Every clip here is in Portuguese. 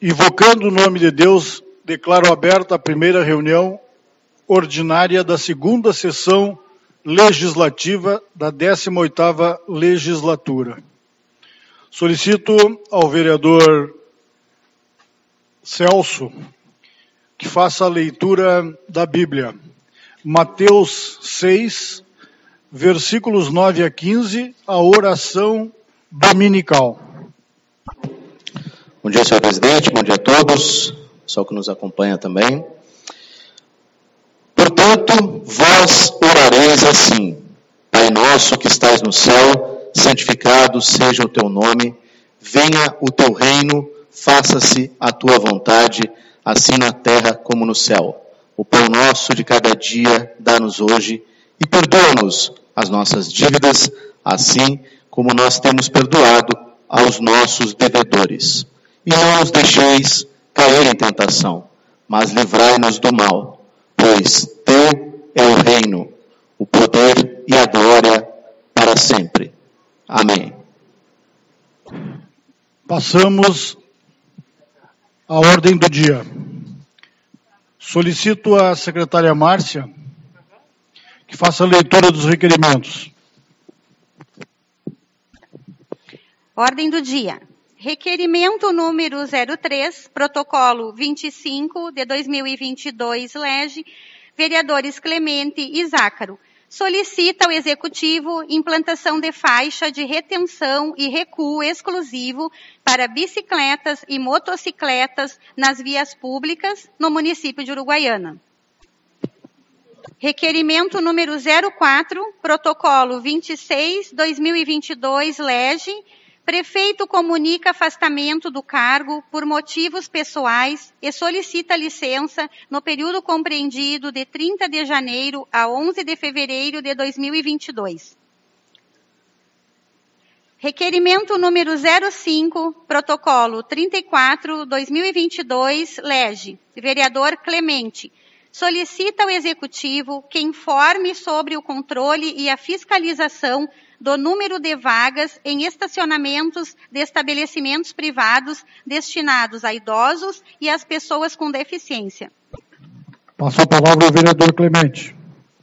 Invocando o nome de Deus, declaro aberta a primeira reunião ordinária da segunda sessão legislativa da 18ª legislatura. Solicito ao vereador Celso que faça a leitura da Bíblia. Mateus 6, versículos 9 a 15, a oração dominical. Bom dia, senhor presidente, bom dia a todos, pessoal que nos acompanha também. Portanto, vós orareis assim: Pai nosso que estais no céu, santificado seja o teu nome, venha o teu reino, faça-se a tua vontade, assim na terra como no céu. O pão nosso de cada dia dá-nos hoje, e perdoa-nos as nossas dívidas, assim como nós temos perdoado aos nossos devedores. E não nos deixeis cair em tentação, mas livrai-nos do mal, pois teu é o reino, o poder e a glória para sempre. Amém. Passamos à ordem do dia. Solicito à secretária Márcia que faça a leitura dos requerimentos. Ordem do dia. Requerimento número 03, protocolo 25 de 2022, lege, vereadores Clemente e Zácaro. Solicita ao Executivo implantação de faixa de retenção e recuo exclusivo para bicicletas e motocicletas nas vias públicas no município de Uruguaiana. Requerimento número 04, protocolo 26, 2022, lege, prefeito comunica afastamento do cargo por motivos pessoais e solicita licença no período compreendido de 30 de janeiro a 11 de fevereiro de 2022. Requerimento número 05, protocolo 34, 2022, lege, vereador Clemente, solicita ao Executivo que informe sobre o controle e a fiscalização do número de vagas em estacionamentos de estabelecimentos privados destinados a idosos e às pessoas com deficiência. Passo a palavra ao vereador Clemente.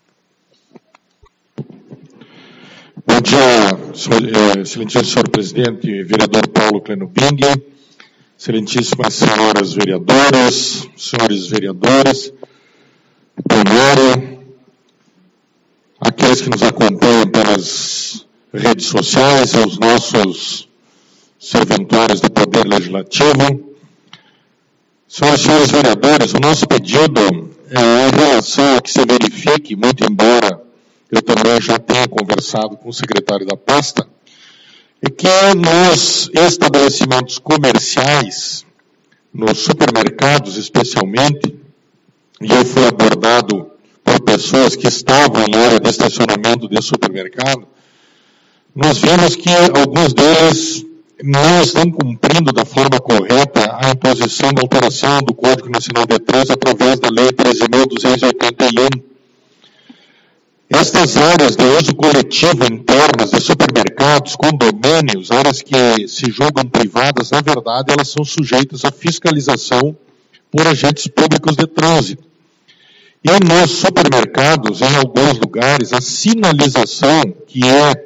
Bom dia, excelentíssimo senhor presidente, vereador Paulo Clenoping, excelentíssimas senhoras vereadoras, senhores vereadores, plenário, aqueles que nos acompanham pelas redes sociais, aos nossos serventuários do Poder Legislativo. Senhoras e senhores vereadores, o nosso pedido é em relação a que se verifique, muito embora eu também já tenha conversado com o secretário da pasta, é que nos estabelecimentos comerciais, nos supermercados especialmente, e eu fui abordado por pessoas que estavam em área de estacionamento de supermercado, nós vimos que alguns deles não estão cumprindo da forma correta a imposição da alteração do Código Nacional de Trânsito através da Lei 13.281. Estas áreas de uso coletivo internas de supermercados, condomínios, áreas que se julgam privadas, na verdade, elas são sujeitas à fiscalização por agentes públicos de trânsito. E nos supermercados, em alguns lugares, a sinalização que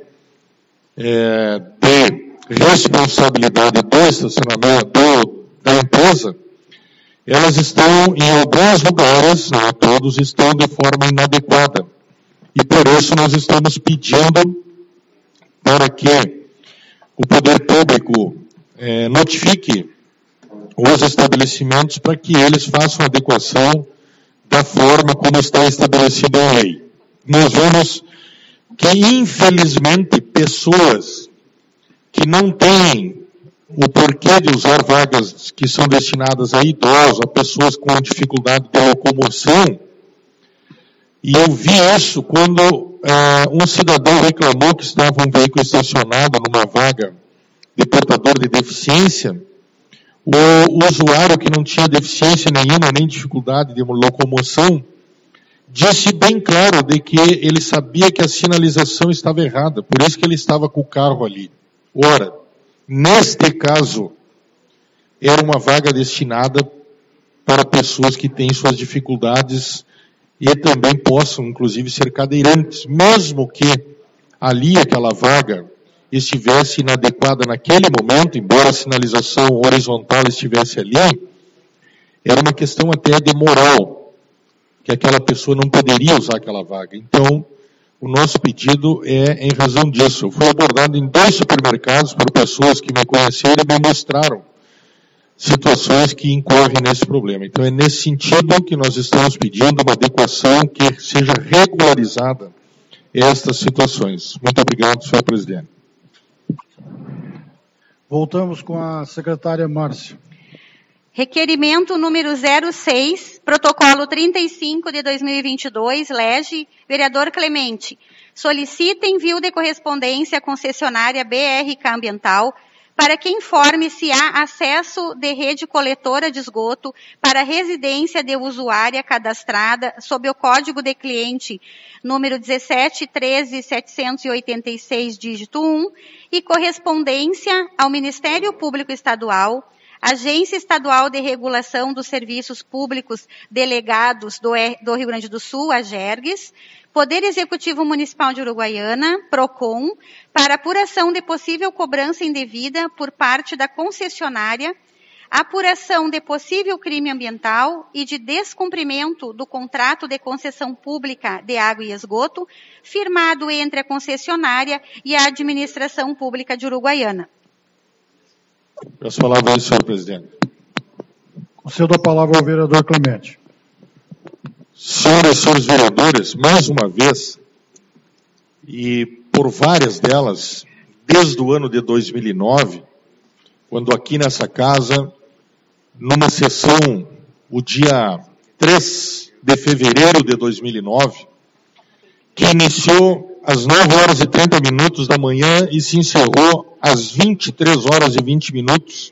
de responsabilidade do estacionamento da empresa, elas estão, em alguns lugares, não todos, estão de forma inadequada. E por isso nós estamos pedindo para que o poder público notifique os estabelecimentos para que eles façam adequação da forma como está estabelecida em lei. Nós vemos que, infelizmente, pessoas que não têm o porquê de usar vagas que são destinadas a idosos, a pessoas com dificuldade de locomoção, e eu vi isso quando um cidadão reclamou que estava um veículo estacionado numa vaga de portador de deficiência. O usuário que não tinha deficiência nenhuma, nem dificuldade de locomoção, disse bem claro de que ele sabia que a sinalização estava errada, por isso que ele estava com o carro ali. Ora, neste caso, era uma vaga destinada para pessoas que têm suas dificuldades e também possam, inclusive, ser cadeirantes, mesmo que ali aquela vaga estivesse inadequada naquele momento, embora a sinalização horizontal estivesse ali, era uma questão até de moral, que aquela pessoa não poderia usar aquela vaga. Então, o nosso pedido é em razão disso. Eu fui abordado em 2 supermercados por pessoas que me conheceram e me mostraram situações que incorrem nesse problema. Então, é nesse sentido que nós estamos pedindo uma adequação que seja regularizada estas situações. Muito obrigado, senhor presidente. Voltamos com a secretária Márcia. Requerimento número 06, protocolo 35 de 2022, LEGE, vereador Clemente. Solicita envio de correspondência à concessionária BRK Ambiental para que informe se há acesso de rede coletora de esgoto para a residência de usuária cadastrada sob o código de cliente número 17.13.786, dígito 1, e correspondência ao Ministério Público Estadual, Agência Estadual de Regulação dos Serviços Públicos Delegados do Rio Grande do Sul, AGERGS, Poder Executivo Municipal de Uruguaiana, PROCON, para apuração de possível cobrança indevida por parte da concessionária, apuração de possível crime ambiental e de descumprimento do contrato de concessão pública de água e esgoto, firmado entre a concessionária e a Administração Pública de Uruguaiana. Peço a palavra aí, senhor presidente. Concedo a palavra ao vereador Clemente. Senhoras e senhores vereadores, mais uma vez, e por várias delas, desde o ano de 2009, quando aqui nessa casa, numa sessão, o dia 3 de fevereiro de 2009, que iniciou às 9 horas e 30 minutos da manhã e se encerrou às 23 horas e 20 minutos,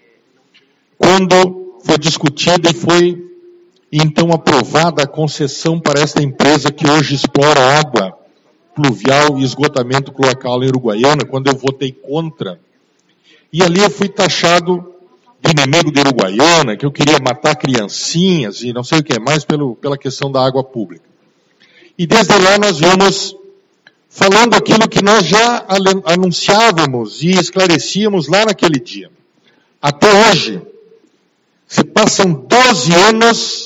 quando foi discutida e foi então aprovada a concessão para esta empresa que hoje explora água pluvial e esgotamento cloacal em Uruguaiana, quando eu votei contra. E ali eu fui taxado de inimigo de Uruguaiana, que eu queria matar criancinhas e não sei o que mais pela questão da água pública. E desde lá nós vamos falando aquilo que nós já anunciávamos e esclarecíamos lá naquele dia. Até hoje, se passam 12 anos,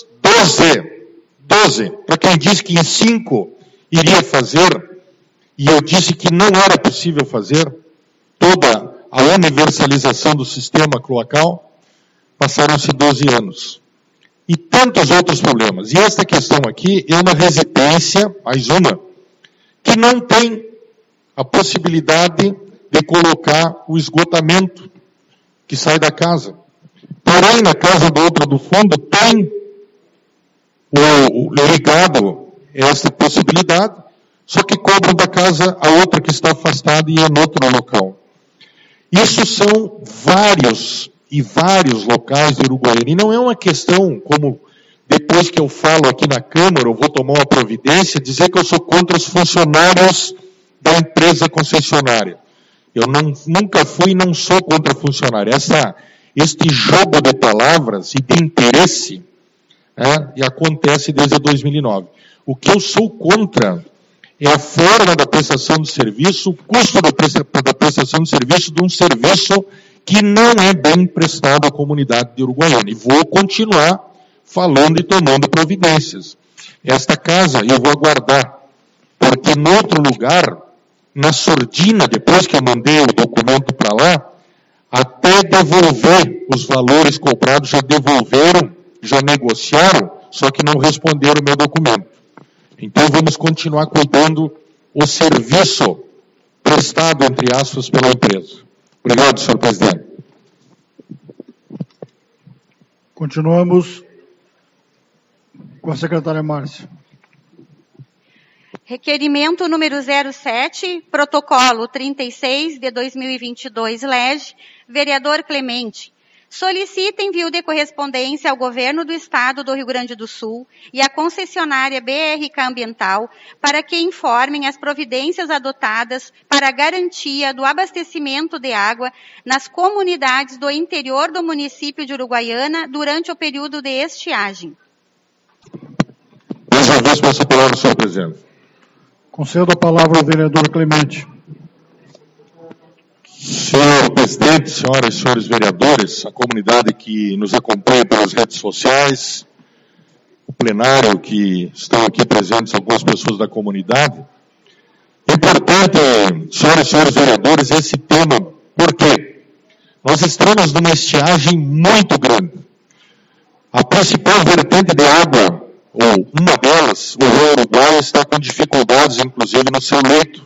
12, para quem disse que em 5 iria fazer, e eu disse que não era possível fazer toda a universalização do sistema cloacal, passaram-se 12 anos. E tantos outros problemas. E esta questão aqui é uma residência, mais uma, que não tem a possibilidade de colocar o esgotamento que sai da casa. Porém, na casa do outro do fundo tem o ligado essa possibilidade, só que cobram da casa a outra que está afastada e é em outro local. Isso são vários locais de Uruguaiana. E não é uma questão como, depois que eu falo aqui na Câmara, eu vou tomar uma providência, dizer que eu sou contra os funcionários da empresa concessionária. Eu nunca fui e não sou contra funcionário. Este jogo de palavras e de interesse e acontece desde 2009. O que eu sou contra é a forma da prestação de serviço, o custo da prestação de serviço de um serviço que não é bem prestado à comunidade de Uruguaiana. E vou continuar falando e tomando providências. Esta casa eu vou aguardar, porque em outro lugar, na sordina, depois que eu mandei o documento para lá, até devolver os valores cobrados, já devolveram, já negociaram, só que não responderam o meu documento. Então vamos continuar cuidando o serviço prestado, entre aspas, pela empresa. Obrigado, senhor presidente. Continuamos com a secretária Márcia. Requerimento número 07, protocolo 36 de 2022, LEGE, vereador Clemente. solicita envio de correspondência ao Governo do Estado do Rio Grande do Sul e à concessionária BRK Ambiental para que informem as providências adotadas para a garantia do abastecimento de água nas comunidades do interior do município de Uruguaiana durante o período de estiagem. Mais uma vez, peço a palavra, senhor presidente. Concedo a palavra ao vereador Clemente. Senhor presidente, senhoras e senhores vereadores, a comunidade que nos acompanha pelas redes sociais, o plenário que estão aqui presentes, algumas pessoas da comunidade. É importante, senhoras e senhores vereadores, esse tema, por quê? Nós estamos numa estiagem muito grande. A principal vertente de água, ou uma delas, o Rio Uruguai, está com dificuldades, inclusive, no seu leito.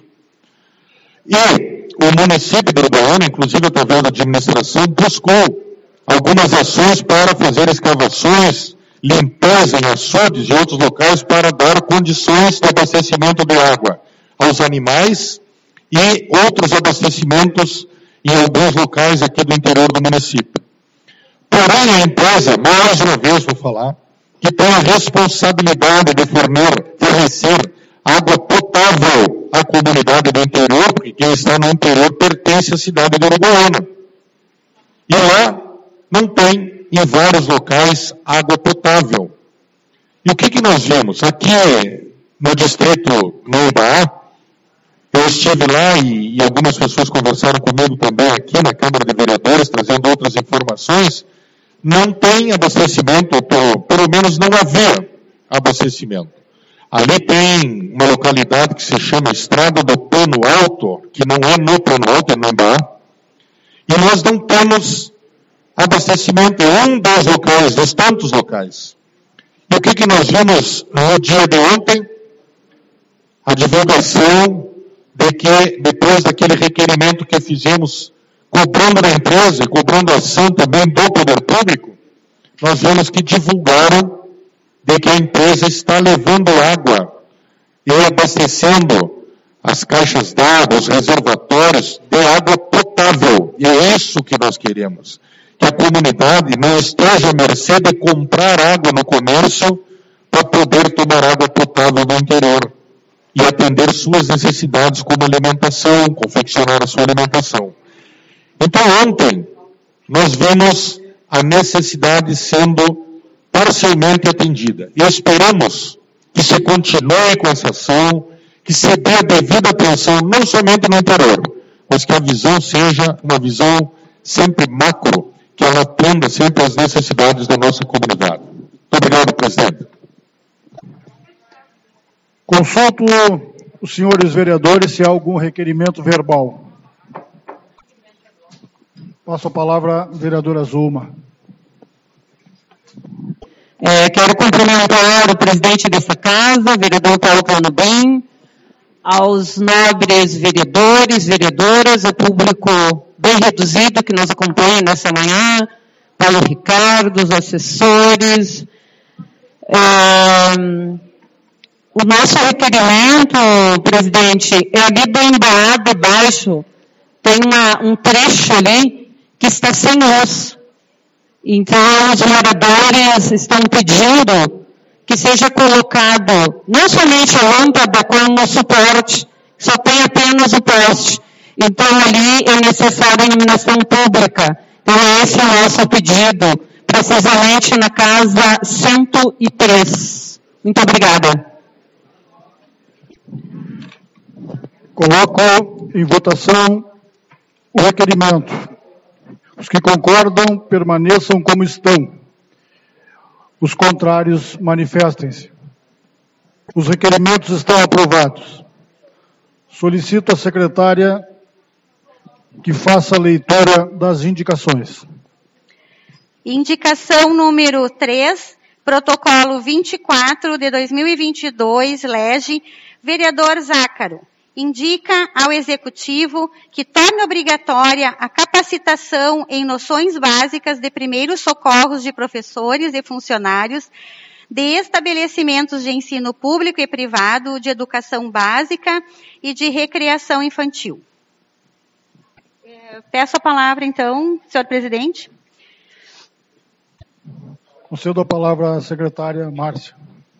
E o município de Uruguaiana, inclusive através da administração, buscou algumas ações para fazer escavações, limpeza em açudes e outros locais para dar condições de abastecimento de água aos animais e outros abastecimentos em alguns locais aqui do interior do município. Porém, a empresa, mais uma vez vou falar, que tem a responsabilidade de fornecer água potável à comunidade do interior, porque quem está no interior pertence à cidade de Uruguaiana. E lá não tem, em vários locais, água potável. E o que nós vimos? Aqui no distrito Noiba, eu estive lá e algumas pessoas conversaram comigo também aqui na Câmara de Vereadores, trazendo outras informações. Não tem abastecimento, ou pelo menos não havia abastecimento. Ali tem uma localidade que se chama Estrada do Pano Alto, que não é no Pano Alto, é no Embaá, e nós não temos abastecimento em um dos locais, dos tantos locais. E o que nós vimos no dia de ontem? A divulgação de que, depois daquele requerimento que fizemos, cobrando da empresa e cobrando a ação também do poder público, nós vemos que divulgaram de que a empresa está levando água e abastecendo as caixas d'água, os reservatórios de água potável. E é isso que nós queremos. Que a comunidade não esteja à mercê de comprar água no comércio para poder tomar água potável no interior e atender suas necessidades como alimentação, confeccionar a sua alimentação. Então, ontem, nós vimos a necessidade sendo parcialmente atendida. E esperamos que se continue com essa ação, que se dê a devida atenção, não somente no interior, mas que a visão seja uma visão sempre macro, que ela atenda sempre às necessidades da nossa comunidade. Muito obrigado, presidente. Consulto os senhores vereadores se há algum requerimento verbal. Passo a palavra à vereadora Zulma. Quero cumprimentar o presidente dessa casa, vereador Paulo Planubem, aos nobres vereadores, vereadoras, ao público bem reduzido que nos acompanha nessa manhã, Paulo Ricardo, os assessores. O nosso requerimento, presidente, é ali do Embaá de baixo, tem um trecho ali que está sem luz. Então, os moradores estão pedindo que seja colocado não somente a lâmpada, como suporte, só tem apenas o poste. Então, ali é necessária a iluminação pública. Então, esse é o nosso pedido, precisamente na casa 103. Muito obrigada. Coloco em votação o requerimento. Os que concordam, permaneçam como estão. Os contrários, manifestem-se. Os requerimentos estão aprovados. Solicito à secretária que faça a leitura das indicações. Indicação número 3, protocolo 24 de 2022, lege, vereador Zácaro. Indica ao Executivo que torne obrigatória a capacitação em noções básicas de primeiros socorros de professores e funcionários de estabelecimentos de ensino público e privado, de educação básica e de recreação infantil. Peço a palavra, então, senhor presidente. Concedo a palavra à secretária Márcia.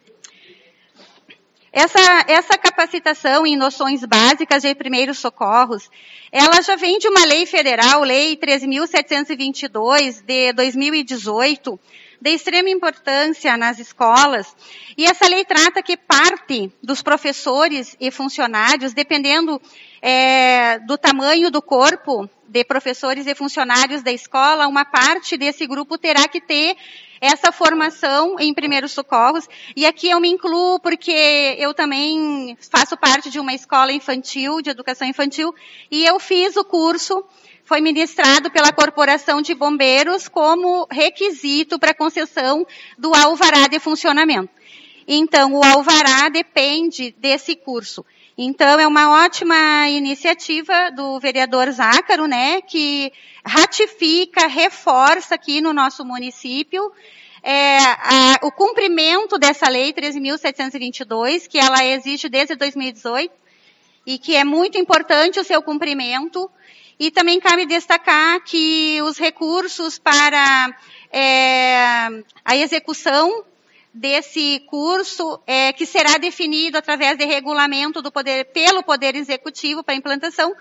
Essa capacitação em noções básicas de primeiros socorros, ela já vem de uma lei federal, Lei 13.722, de 2018, de extrema importância nas escolas. E essa lei trata que parte dos professores e funcionários, dependendo do tamanho do corpo de professores e funcionários da escola, uma parte desse grupo terá que ter essa formação em primeiros socorros. E aqui eu me incluo porque eu também faço parte de uma escola infantil, de educação infantil, e eu fiz o curso, foi ministrado pela Corporação de Bombeiros como requisito para concessão do alvará de funcionamento. Então, o alvará depende desse curso. Então, é uma ótima iniciativa do vereador Zácaro, né, que ratifica, reforça aqui no nosso município o cumprimento dessa lei 13.722, que ela existe desde 2018, e que é muito importante o seu cumprimento. E também cabe destacar que os recursos para a execução desse curso, que será definido através de regulamento pelo Poder Executivo para implantação,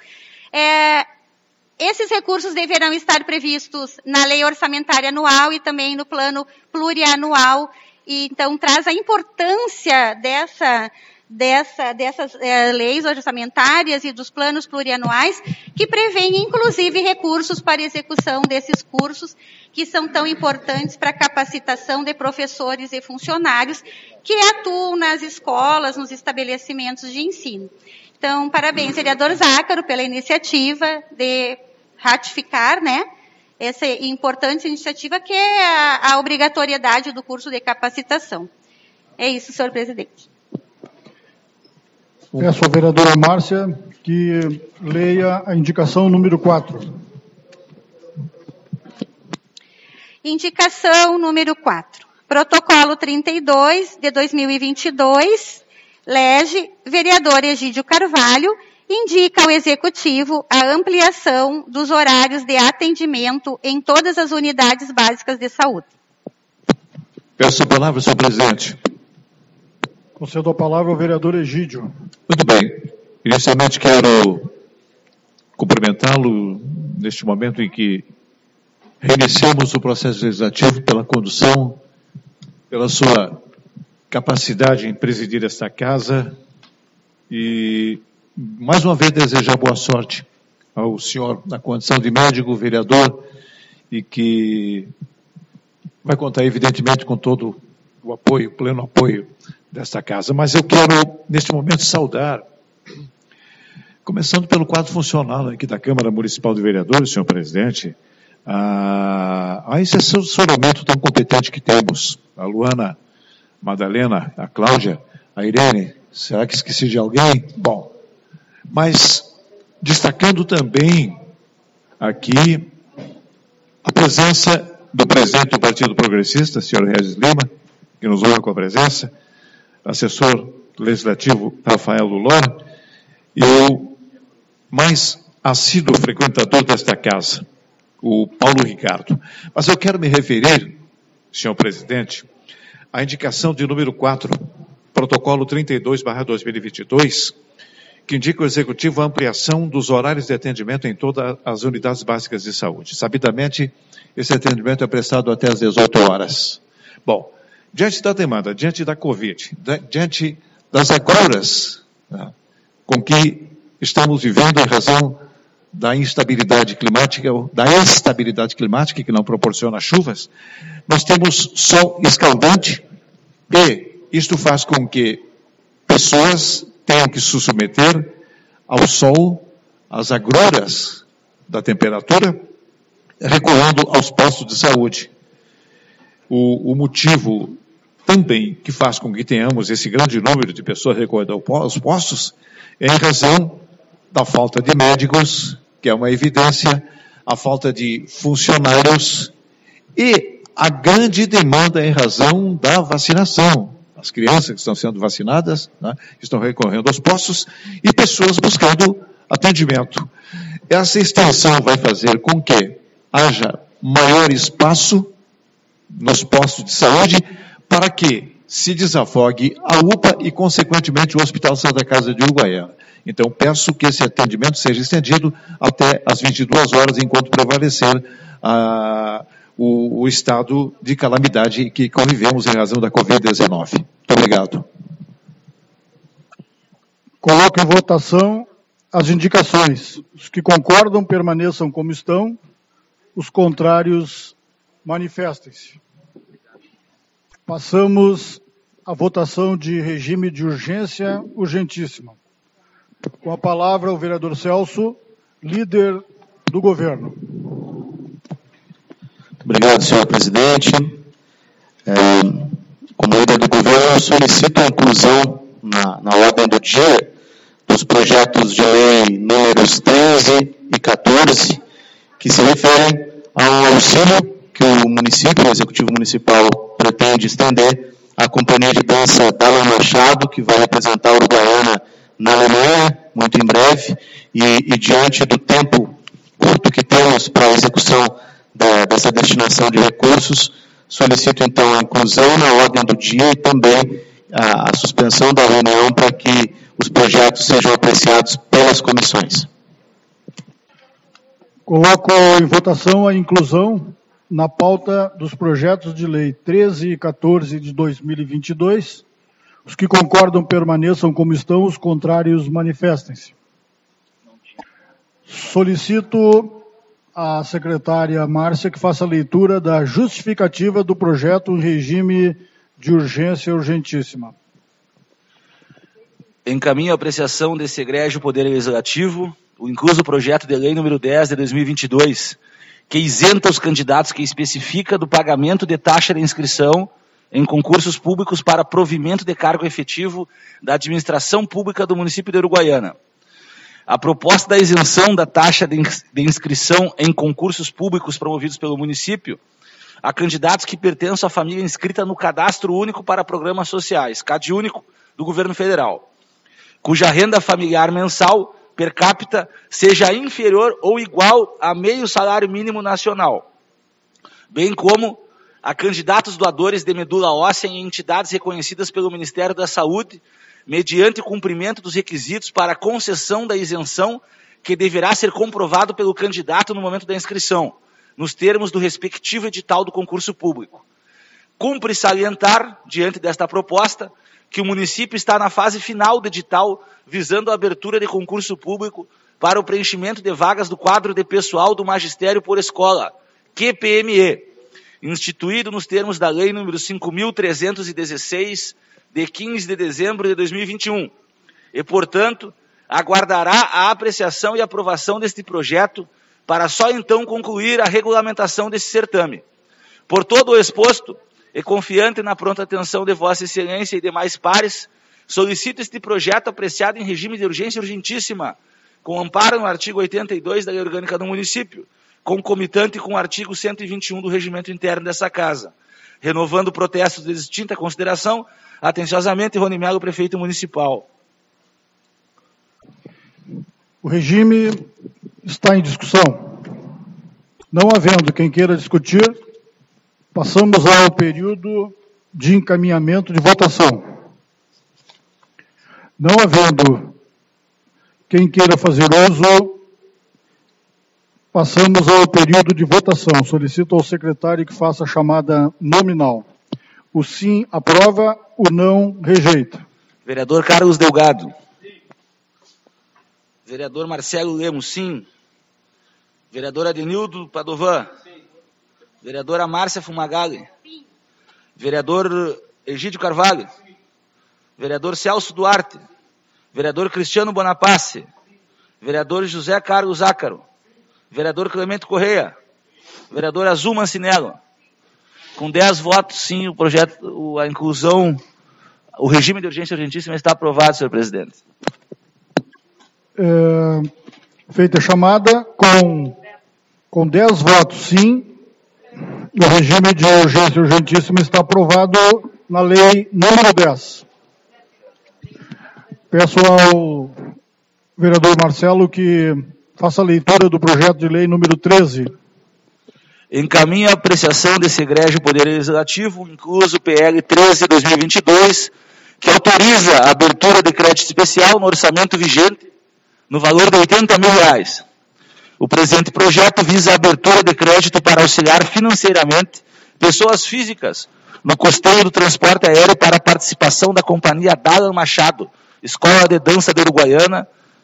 esses recursos deverão estar previstos na lei orçamentária anual e também no plano plurianual. E, então, traz a importância dessas leis orçamentárias e dos planos plurianuais, que prevêem, inclusive, recursos para execução desses cursos, que são tão importantes para a capacitação de professores e funcionários que atuam nas escolas, nos estabelecimentos de ensino. Então, parabéns, vereador Zácaro, pela iniciativa de ratificar, né, essa importante iniciativa que é a obrigatoriedade do curso de capacitação. É isso, senhor presidente. Peço à vereadora Márcia que leia a indicação número 4. Indicação número 4. Protocolo 32 de 2022, lege, vereador Egídio Carvalho, indica ao Executivo a ampliação dos horários de atendimento em todas as unidades básicas de saúde. Peço a palavra, senhor presidente. Concedo a palavra ao vereador Egídio. Muito bem. Inicialmente quero cumprimentá-lo neste momento em que reiniciamos o processo legislativo pela condução, pela sua capacidade em presidir esta casa e, mais uma vez, desejar boa sorte ao senhor na condição de médico, vereador, e que vai contar, evidentemente, com todo o apoio, pleno apoio desta casa. Mas eu quero, neste momento, saudar, começando pelo quadro funcional aqui da Câmara Municipal de Vereadores, senhor presidente, esse assessoramento tão competente que temos, a Luana, Madalena, a Cláudia, a Irene, será que esqueci de alguém? Bom, mas destacando também aqui a presença do presidente do Partido Progressista, senhor Regis Lima, que nos honra com a presença, assessor legislativo Rafael Lulora, e o mais assíduo frequentador desta casa, o Paulo Ricardo. Mas eu quero me referir, senhor presidente, à indicação de número 4, protocolo 32/2022, que indica ao Executivo a ampliação dos horários de atendimento em todas as unidades básicas de saúde. Sabidamente, esse atendimento é prestado até às 18 horas. Bom, diante da demanda, diante da Covid, diante das agruras, né, com que estamos vivendo em razão da instabilidade climática, ou da estabilidade climática, que não proporciona chuvas, nós temos sol escaldante e isto faz com que pessoas tenham que se submeter ao sol, às agruras da temperatura, recorrendo aos postos de saúde. O motivo também que faz com que tenhamos esse grande número de pessoas recorrendo aos postos é em razão da falta de médicos, que é uma evidência, a falta de funcionários e a grande demanda em razão da vacinação. As crianças que estão sendo vacinadas, né, estão recorrendo aos postos e pessoas buscando atendimento. Essa extensão vai fazer com que haja maior espaço nos postos de saúde, para que se desafogue a UPA e, consequentemente, o Hospital Santa Casa de Uruguaiana. Então, peço que esse atendimento seja estendido até às 22 horas, enquanto prevalecer o estado de calamidade que convivemos em razão da Covid-19. Muito obrigado. Coloco em votação as indicações. Os que concordam permaneçam como estão, os contrários manifestem-se. Passamos à votação de regime de urgência urgentíssima. Com a palavra o vereador Celso, líder do governo. Obrigado, senhor presidente. Como líder do governo, eu solicito a inclusão na ordem do dia dos projetos de lei números 13 e 14, que se referem ao auxílio que o Executivo Municipal, pretende estender à Companhia de Dança Dallan Machado, que vai representar a Uruguaiana na Alemanha, muito em breve, e diante do tempo curto que temos para a execução dessa destinação de recursos, solicito então a inclusão na ordem do dia e também a suspensão da reunião para que os projetos sejam apreciados pelas comissões. Coloco em votação a inclusão na pauta dos projetos de lei 13 e 14 de 2022. Os que concordam permaneçam como estão, os contrários manifestem-se. Solicito à secretária Márcia que faça a leitura da justificativa do projeto em regime de urgência urgentíssima. Encaminho a apreciação desse egrégio Poder Legislativo o incluso projeto de lei número 10 de 2022, que isenta os candidatos que especifica do pagamento de taxa de inscrição em concursos públicos para provimento de cargo efetivo da administração pública do município de Uruguaiana. A proposta da isenção da taxa de inscrição em concursos públicos promovidos pelo município a candidatos que pertencem à família inscrita no Cadastro Único para Programas Sociais, CadÚnico, do Governo Federal, cuja renda familiar mensal per capita seja inferior ou igual a meio salário mínimo nacional, bem como a candidatos doadores de medula óssea em entidades reconhecidas pelo Ministério da Saúde, mediante cumprimento dos requisitos para a concessão da isenção, que deverá ser comprovado pelo candidato no momento da inscrição, nos termos do respectivo edital do concurso público. Cumpre salientar, diante desta proposta, que o município está na fase final do edital, visando a abertura de concurso público para o preenchimento de vagas do quadro de pessoal do magistério por escola, QPME, instituído nos termos da Lei nº 5.316, de 15 de dezembro de 2021, e, portanto, aguardará a apreciação e aprovação deste projeto para só então concluir a regulamentação desse certame. Por todo o exposto, e confiante na pronta atenção de Vossa Excelência e demais pares, solicito este projeto apreciado em regime de urgência urgentíssima, com amparo no artigo 82 da Lei Orgânica do Município, concomitante com o artigo 121 do Regimento Interno dessa Casa, renovando protestos de distinta consideração. Atenciosamente, Rony Melo, Prefeito Municipal. O regime está em discussão. Não havendo quem queira discutir, passamos ao período de encaminhamento de votação. Não havendo quem queira fazer uso, passamos ao período de votação. Solicito ao secretário que faça a chamada nominal. O sim aprova, o não rejeita. Vereador Carlos Delgado. Sim. Vereador Marcelo Lemos, sim. Vereador Adenildo Padovan. Sim. Vereadora Márcia Fumagalli. Sim. Vereador Egídio Carvalho. Sim. Vereador Celso Duarte. Sim. Vereador Cristiano Bonapace. Sim. Vereador José Carlos Zácaro. Sim. Vereador Clemente Correia. Sim. Vereador Azul Mancinello. Com 10 votos, sim, o projeto, a inclusão, o regime de urgência urgentíssima está aprovado, senhor presidente. Feita a chamada, com 10 votos, sim, o regime de urgência urgentíssima está aprovado na lei número 10. Peço ao vereador Marcelo que faça a leitura do projeto de lei número 13. encaminha a apreciação desse egrégio Poder Legislativo, incluso o PL 13/2022, que autoriza a abertura de crédito especial no orçamento vigente no valor de R$80 mil. O presente projeto visa a abertura de crédito para auxiliar financeiramente pessoas físicas no custeio do transporte aéreo para a participação da companhia Dalan Machado, Escola de Dança de Uruguaiana,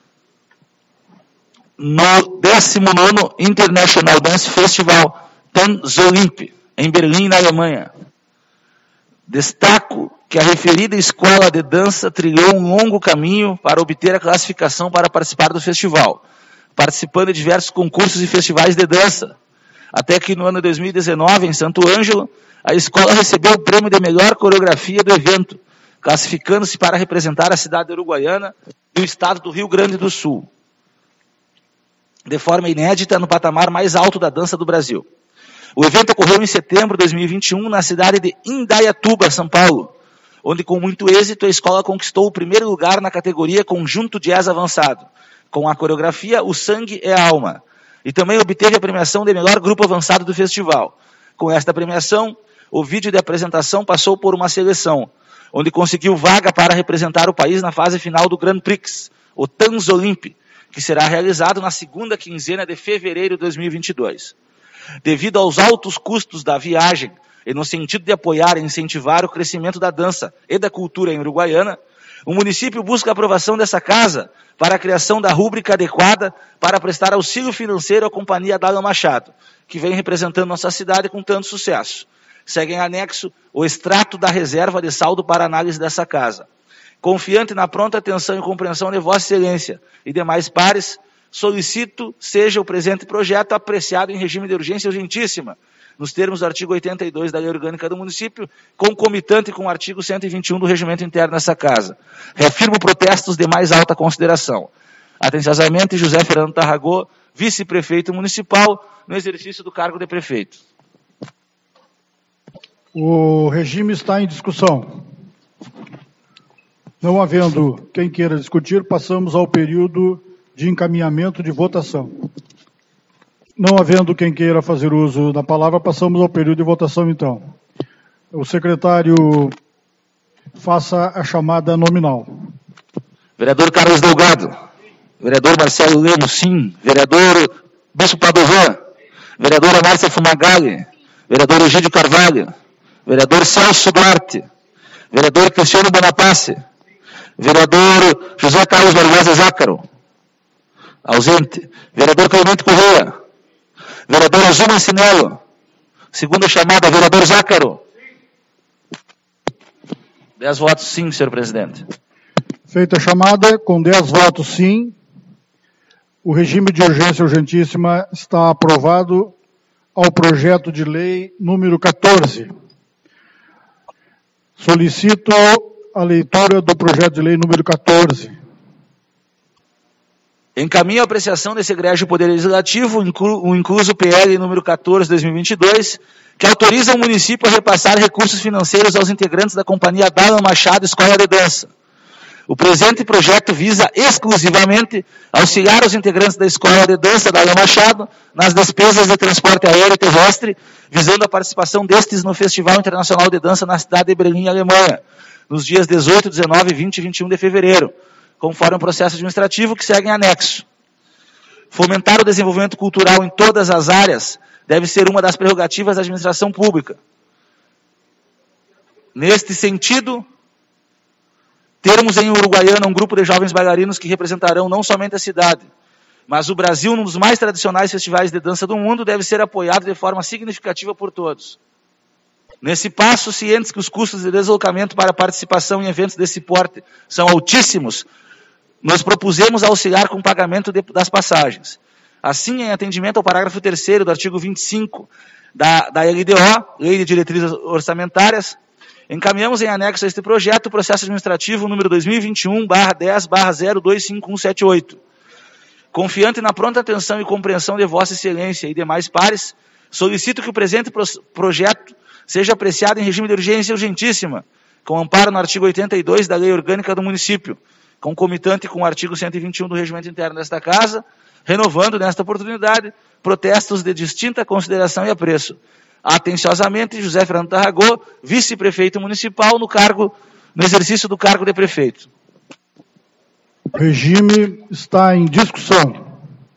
no 19º International Dance Festival Tanzolymp, em Berlim, na Alemanha. Destaco que a referida escola de dança trilhou um longo caminho para obter a classificação para participar do festival, participando de diversos concursos e festivais de dança, até que no ano 2019, em Santo Ângelo, a escola recebeu o prêmio de melhor coreografia do evento, classificando-se para representar a cidade de Uruguaiana e o estado do Rio Grande do Sul, de forma inédita no patamar mais alto da dança do Brasil. O evento ocorreu em setembro de 2021 na cidade de Indaiatuba, São Paulo, onde com muito êxito a escola conquistou o primeiro lugar na categoria Conjunto Jazz Avançado, com a coreografia O Sangue é a Alma, e também obteve a premiação de melhor grupo avançado do festival. Com esta premiação, o vídeo de apresentação passou por uma seleção, onde conseguiu vaga para representar o país na fase final do Grand Prix, o Tanzolymp, que será realizado na segunda quinzena de fevereiro de 2022. Devido aos altos custos da viagem e no sentido de apoiar e incentivar o crescimento da dança e da cultura em Uruguaiana, o município busca a aprovação dessa casa para a criação da rúbrica adequada para prestar auxílio financeiro à companhia Dalan Machado, que vem representando nossa cidade com tanto sucesso. Segue em anexo o extrato da reserva de saldo para análise dessa casa. Confiante na pronta atenção e compreensão de Vossa Excelência e demais pares, solicito seja o presente projeto apreciado em regime de urgência urgentíssima, nos termos do artigo 82 da Lei Orgânica do Município, concomitante com o artigo 121 do Regimento Interno dessa Casa. Reafirmo protestos de mais alta consideração. Atenciosamente, José Fernando Tarragó, vice-prefeito municipal, no exercício do cargo de prefeito. O regime está em discussão. Não havendo quem queira discutir, passamos ao período de encaminhamento de votação. Não havendo quem queira fazer uso da palavra, passamos ao período de votação, então. O secretário faça a chamada nominal. Vereador Carlos Delgado. Vereador Marcelo Lemos, sim. Vereador Bispo Padovan. Vereadora Márcia Fumagalli. Vereador Egídio Carvalho. Vereador Celso Duarte. Vereador Cristiano Bonapace. Vereador José Carlos Barbosa Zácaro. Ausente. Vereador Clemente Correia. Vereador Azuma Sinelo. Segunda chamada, vereador Zácaro. 10 votos sim, senhor presidente. Feita a chamada, com 10 votos sim, o regime de urgência urgentíssima está aprovado ao projeto de lei número 14. Solicito a leitura do projeto de lei número 14. Encaminho a apreciação desse egrégio Poder Legislativo, o incluso PL número 14/2022, que autoriza o município a repassar recursos financeiros aos integrantes da companhia Dalan Machado Escola de Dança. O presente projeto visa exclusivamente auxiliar os integrantes da Escola de Dança Dalan Machado nas despesas de transporte aéreo e terrestre, visando a participação destes no Festival Internacional de Dança na cidade de Berlim, Alemanha, nos dias 18, 19, 20 e 21 de fevereiro, conforme um processo administrativo que segue em anexo. Fomentar o desenvolvimento cultural em todas as áreas deve ser uma das prerrogativas da administração pública. Neste sentido, termos em Uruguaiana um grupo de jovens bailarinos que representarão não somente a cidade, mas o Brasil num dos mais tradicionais festivais de dança do mundo deve ser apoiado de forma significativa por todos. Nesse passo, cientes que os custos de deslocamento para participação em eventos desse porte são altíssimos, nós propusemos auxiliar com o pagamento das passagens. Assim, em atendimento ao parágrafo 3º do artigo 25 da LDO, Lei de Diretrizes Orçamentárias, encaminhamos em anexo a este projeto o processo administrativo número 2021/10/025178. Confiante na pronta atenção e compreensão de Vossa Excelência e demais pares, solicito que o presente projeto seja apreciado em regime de urgência urgentíssima, com amparo no artigo 82 da Lei Orgânica do Município, concomitante com o artigo 121 do Regimento Interno desta Casa, renovando, nesta oportunidade, protestos de distinta consideração e apreço. Atenciosamente, José Fernando Tarragó, vice-prefeito municipal, no exercício do cargo de prefeito. O regime está em discussão.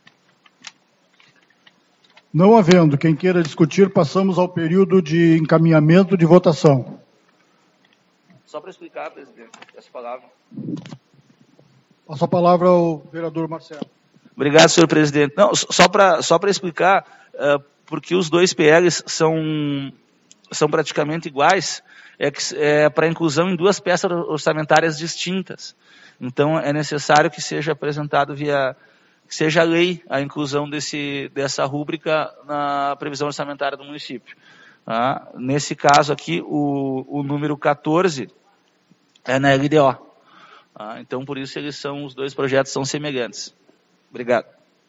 Não havendo quem queira discutir, passamos ao período de encaminhamento de votação. Só para explicar, presidente, essa palavra. Passo a palavra ao vereador Marcelo. Obrigado, senhor presidente. Não, só para explicar, porque os dois PLs são praticamente iguais, é para inclusão em duas peças orçamentárias distintas. Então, é necessário que seja apresentado que seja lei a inclusão dessa rúbrica na previsão orçamentária do município. Tá? Nesse caso aqui, o número 14 é na LDO. Tá? Então, por isso, os dois projetos são semelhantes. Obrigado.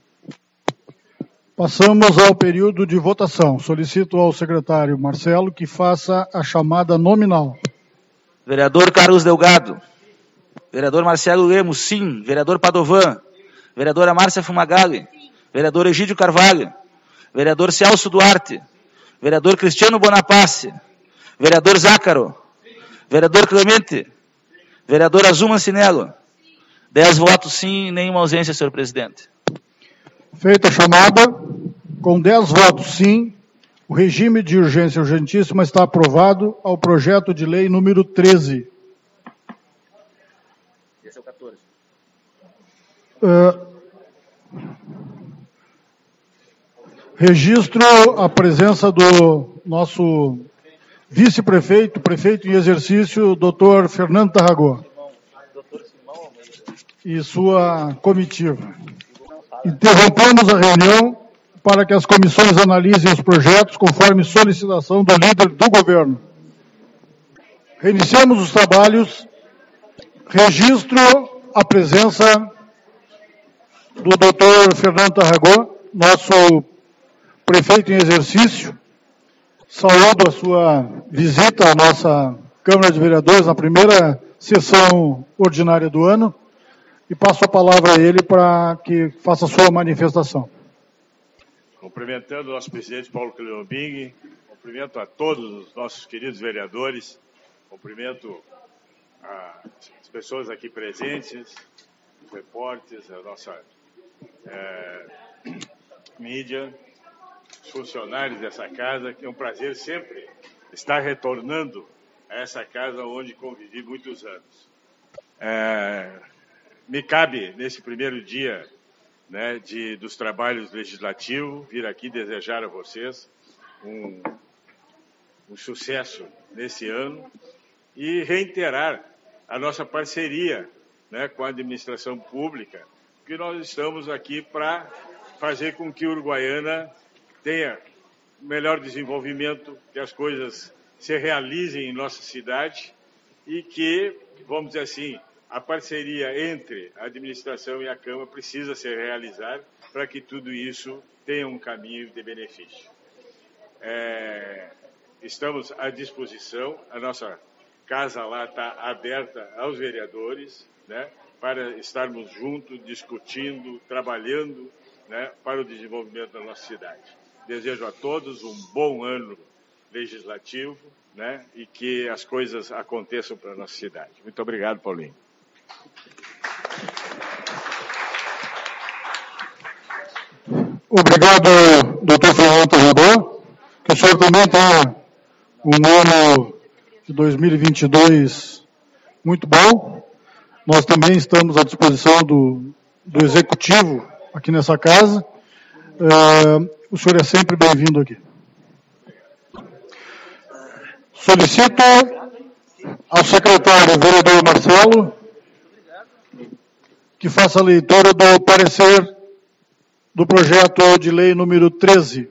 Passamos ao período de votação. Solicito ao secretário Marcelo que faça a chamada nominal. Vereador Carlos Delgado. Vereador Marcelo Lemos, sim. Vereador Padovan. Vereadora Márcia Fumagalli. Vereador Egídio Carvalho. Vereador Celso Duarte. Vereador Cristiano Bonapace. Vereador Zácaro. Vereador Clemente. Vereador Azul Mancinello. 10 votos sim, nenhuma ausência, senhor presidente. Feita a chamada, com 10 votos sim, o regime de urgência urgentíssima está aprovado ao projeto de lei número 13. Esse é o 14. Registro a presença do nosso vice-prefeito, prefeito em exercício, doutor Fernando Tarragó, e sua comitiva. Interrompemos a reunião para que as comissões analisem os projetos conforme solicitação do líder do governo. Reiniciamos os trabalhos. Registro a presença do doutor Fernando Tarragó, nosso prefeito em exercício. Saúdo a sua visita à nossa Câmara de Vereadores na primeira sessão ordinária do ano e passo a palavra a ele para que faça a sua manifestação. Cumprimentando o nosso presidente Paulo Cleombing, cumprimento a todos os nossos queridos vereadores, cumprimento as pessoas aqui presentes, os repórteres, a nossa mídia, os funcionários dessa casa, que é um prazer sempre estar retornando a essa casa onde convivi muitos anos. Me cabe, nesse primeiro dia, né, dos trabalhos legislativos, vir aqui desejar a vocês um sucesso nesse ano e reiterar a nossa parceria, né, com a administração pública, porque nós estamos aqui para fazer com que Uruguaiana tenha melhor desenvolvimento, que as coisas se realizem em nossa cidade e que, vamos dizer assim, a parceria entre a administração e a Câmara precisa ser realizada para que tudo isso tenha um caminho de benefício. Estamos à disposição, a nossa casa lá está aberta aos vereadores, né, para estarmos juntos, discutindo, trabalhando, né, para o desenvolvimento da nossa cidade. Desejo a todos um bom ano legislativo, né, e que as coisas aconteçam para a nossa cidade. Muito obrigado, Paulinho. Obrigado, doutor Fernando Tarragó. Que o senhor também tenha um ano de 2022 muito bom. Nós também estamos à disposição do Executivo aqui nessa casa. O senhor é sempre bem-vindo aqui. Solicito ao secretário vereador Marcelo que faça a leitura do parecer do projeto de lei número 13.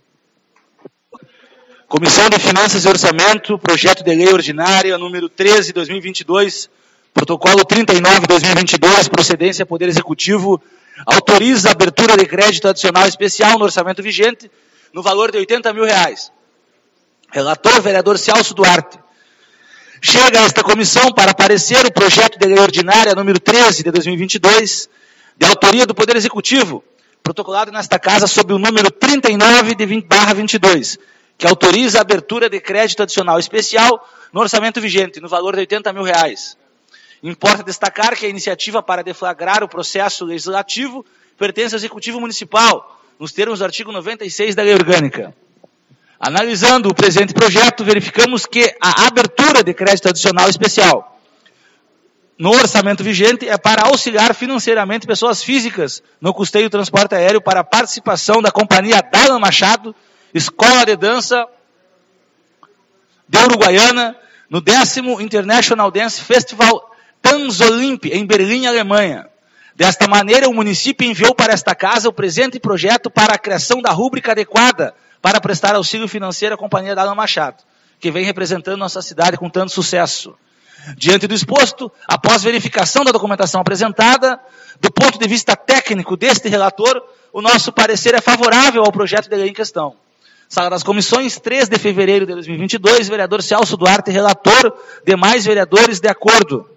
Comissão de Finanças e Orçamento, projeto de lei ordinária número 13, 2022, protocolo 39, 2022, procedência Poder Executivo, autoriza a abertura de crédito adicional especial no orçamento vigente, no valor de R$80 mil. Relator, vereador Celso Duarte. Chega a esta comissão para parecer o projeto de lei ordinária número 13 de 2022, de autoria do Poder Executivo, protocolado nesta casa sob o número 39 de 20/22, que autoriza a abertura de crédito adicional especial no orçamento vigente, no valor de R$80 mil. Importa destacar que a iniciativa para deflagrar o processo legislativo pertence ao Executivo Municipal, nos termos do artigo 96 da Lei Orgânica. Analisando o presente projeto, verificamos que a abertura de crédito adicional especial no orçamento vigente é para auxiliar financeiramente pessoas físicas no custeio do transporte aéreo para a participação da companhia Darlan Machado, Escola de Dança de Uruguaiana, no 10º International Dance Festival Tanzolymp, em Berlim, Alemanha. Desta maneira, o município enviou para esta casa o presente projeto para a criação da rúbrica adequada para prestar auxílio financeiro à companhia Darlan Machado, que vem representando nossa cidade com tanto sucesso. Diante do exposto, após verificação da documentação apresentada, do ponto de vista técnico deste relator, o nosso parecer é favorável ao projeto de lei em questão. Sala das Comissões, 3 de fevereiro de 2022, vereador Celso Duarte, relator, demais vereadores, de acordo.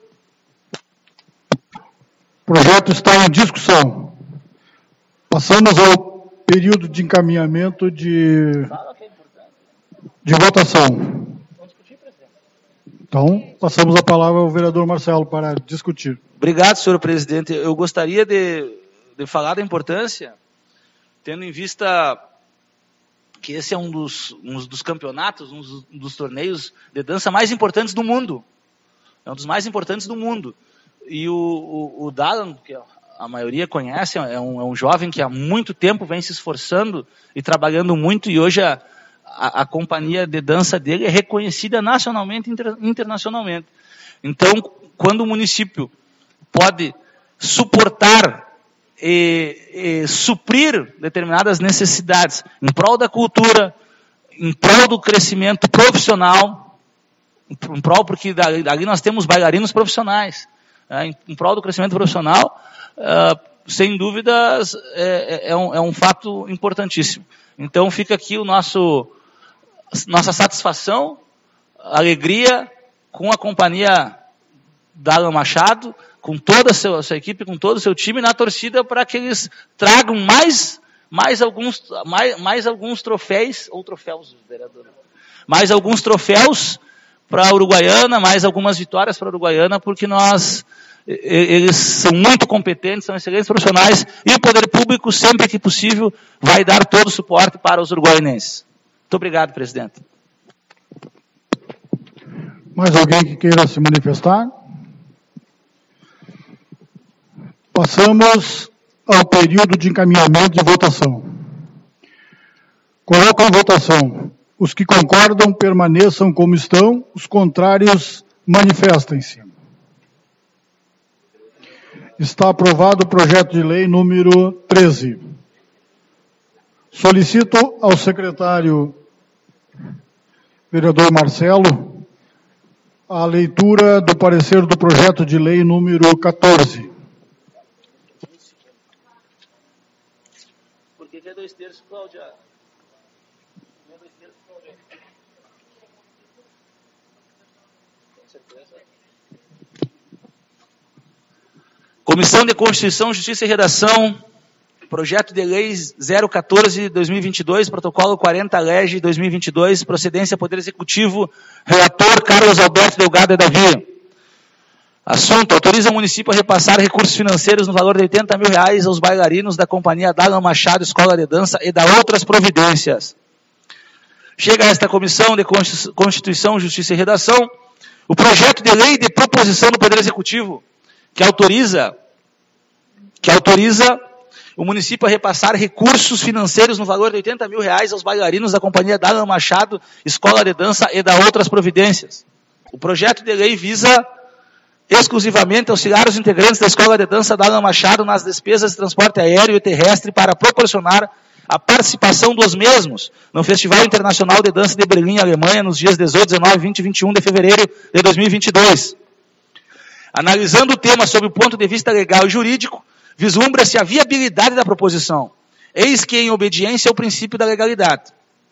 O projeto está em discussão. Passamos ao período de encaminhamento de votação. Então, passamos a palavra ao vereador Marcelo para discutir. Obrigado, senhor presidente. Eu gostaria de falar da importância, tendo em vista que esse é um dos campeonatos, um dos torneios de dança mais importantes do mundo. É um dos mais importantes do mundo. E o Darlan, que a maioria conhece, é um jovem que há muito tempo vem se esforçando e trabalhando muito, e hoje a companhia de dança dele é reconhecida nacionalmente e internacionalmente. Então, quando o município pode suportar e suprir determinadas necessidades em prol da cultura, em prol do crescimento profissional, em prol, porque ali nós temos bailarinos profissionais, em prol do crescimento profissional, sem dúvidas é um fato importantíssimo. Então fica aqui nossa satisfação, alegria com a companhia Darlan Machado, com toda a sua equipe, com todo o seu time, na torcida para que eles tragam mais alguns troféus, ou troféus, vereador, mais alguns troféus para a Uruguaiana, mais algumas vitórias para a Uruguaiana, porque eles são muito competentes, são excelentes profissionais, e o poder público, sempre que possível, vai dar todo o suporte para os uruguaianenses. Muito obrigado, presidente. Mais alguém que queira se manifestar? Passamos ao período de encaminhamento de votação. Coloco em votação. Os que concordam permaneçam como estão, os contrários manifestem-se. Está aprovado o projeto de lei número 13. Solicito ao secretário vereador Marcelo a leitura do parecer do projeto de lei número 14. Por que é 2/3, Cláudia? Comissão de Constituição, Justiça e Redação, projeto de lei 014/2022, protocolo 40-LEG 2022, procedência Poder Executivo, relator Carlos Alberto Delgado e Davi. Assunto: autoriza o município a repassar recursos financeiros no valor de R$80 mil aos bailarinos da companhia Darlan Machado, Escola de Dança, e da outras providências. Chega a esta Comissão de Constituição, Justiça e Redação o projeto de lei de proposição do Poder Executivo, que autoriza o município a repassar recursos financeiros no valor de R$80 mil aos bailarinos da companhia Darlan Machado, Escola de Dança, e da outras providências. O projeto de lei visa exclusivamente auxiliar os integrantes da Escola de Dança Darlan Machado nas despesas de transporte aéreo e terrestre para proporcionar a participação dos mesmos no Festival Internacional de Dança de Berlim, Alemanha, nos dias 18, 19, 20 e 21 de fevereiro de 2022. Analisando o tema sob o ponto de vista legal e jurídico, vislumbra-se a viabilidade da proposição, eis que em obediência ao princípio da legalidade.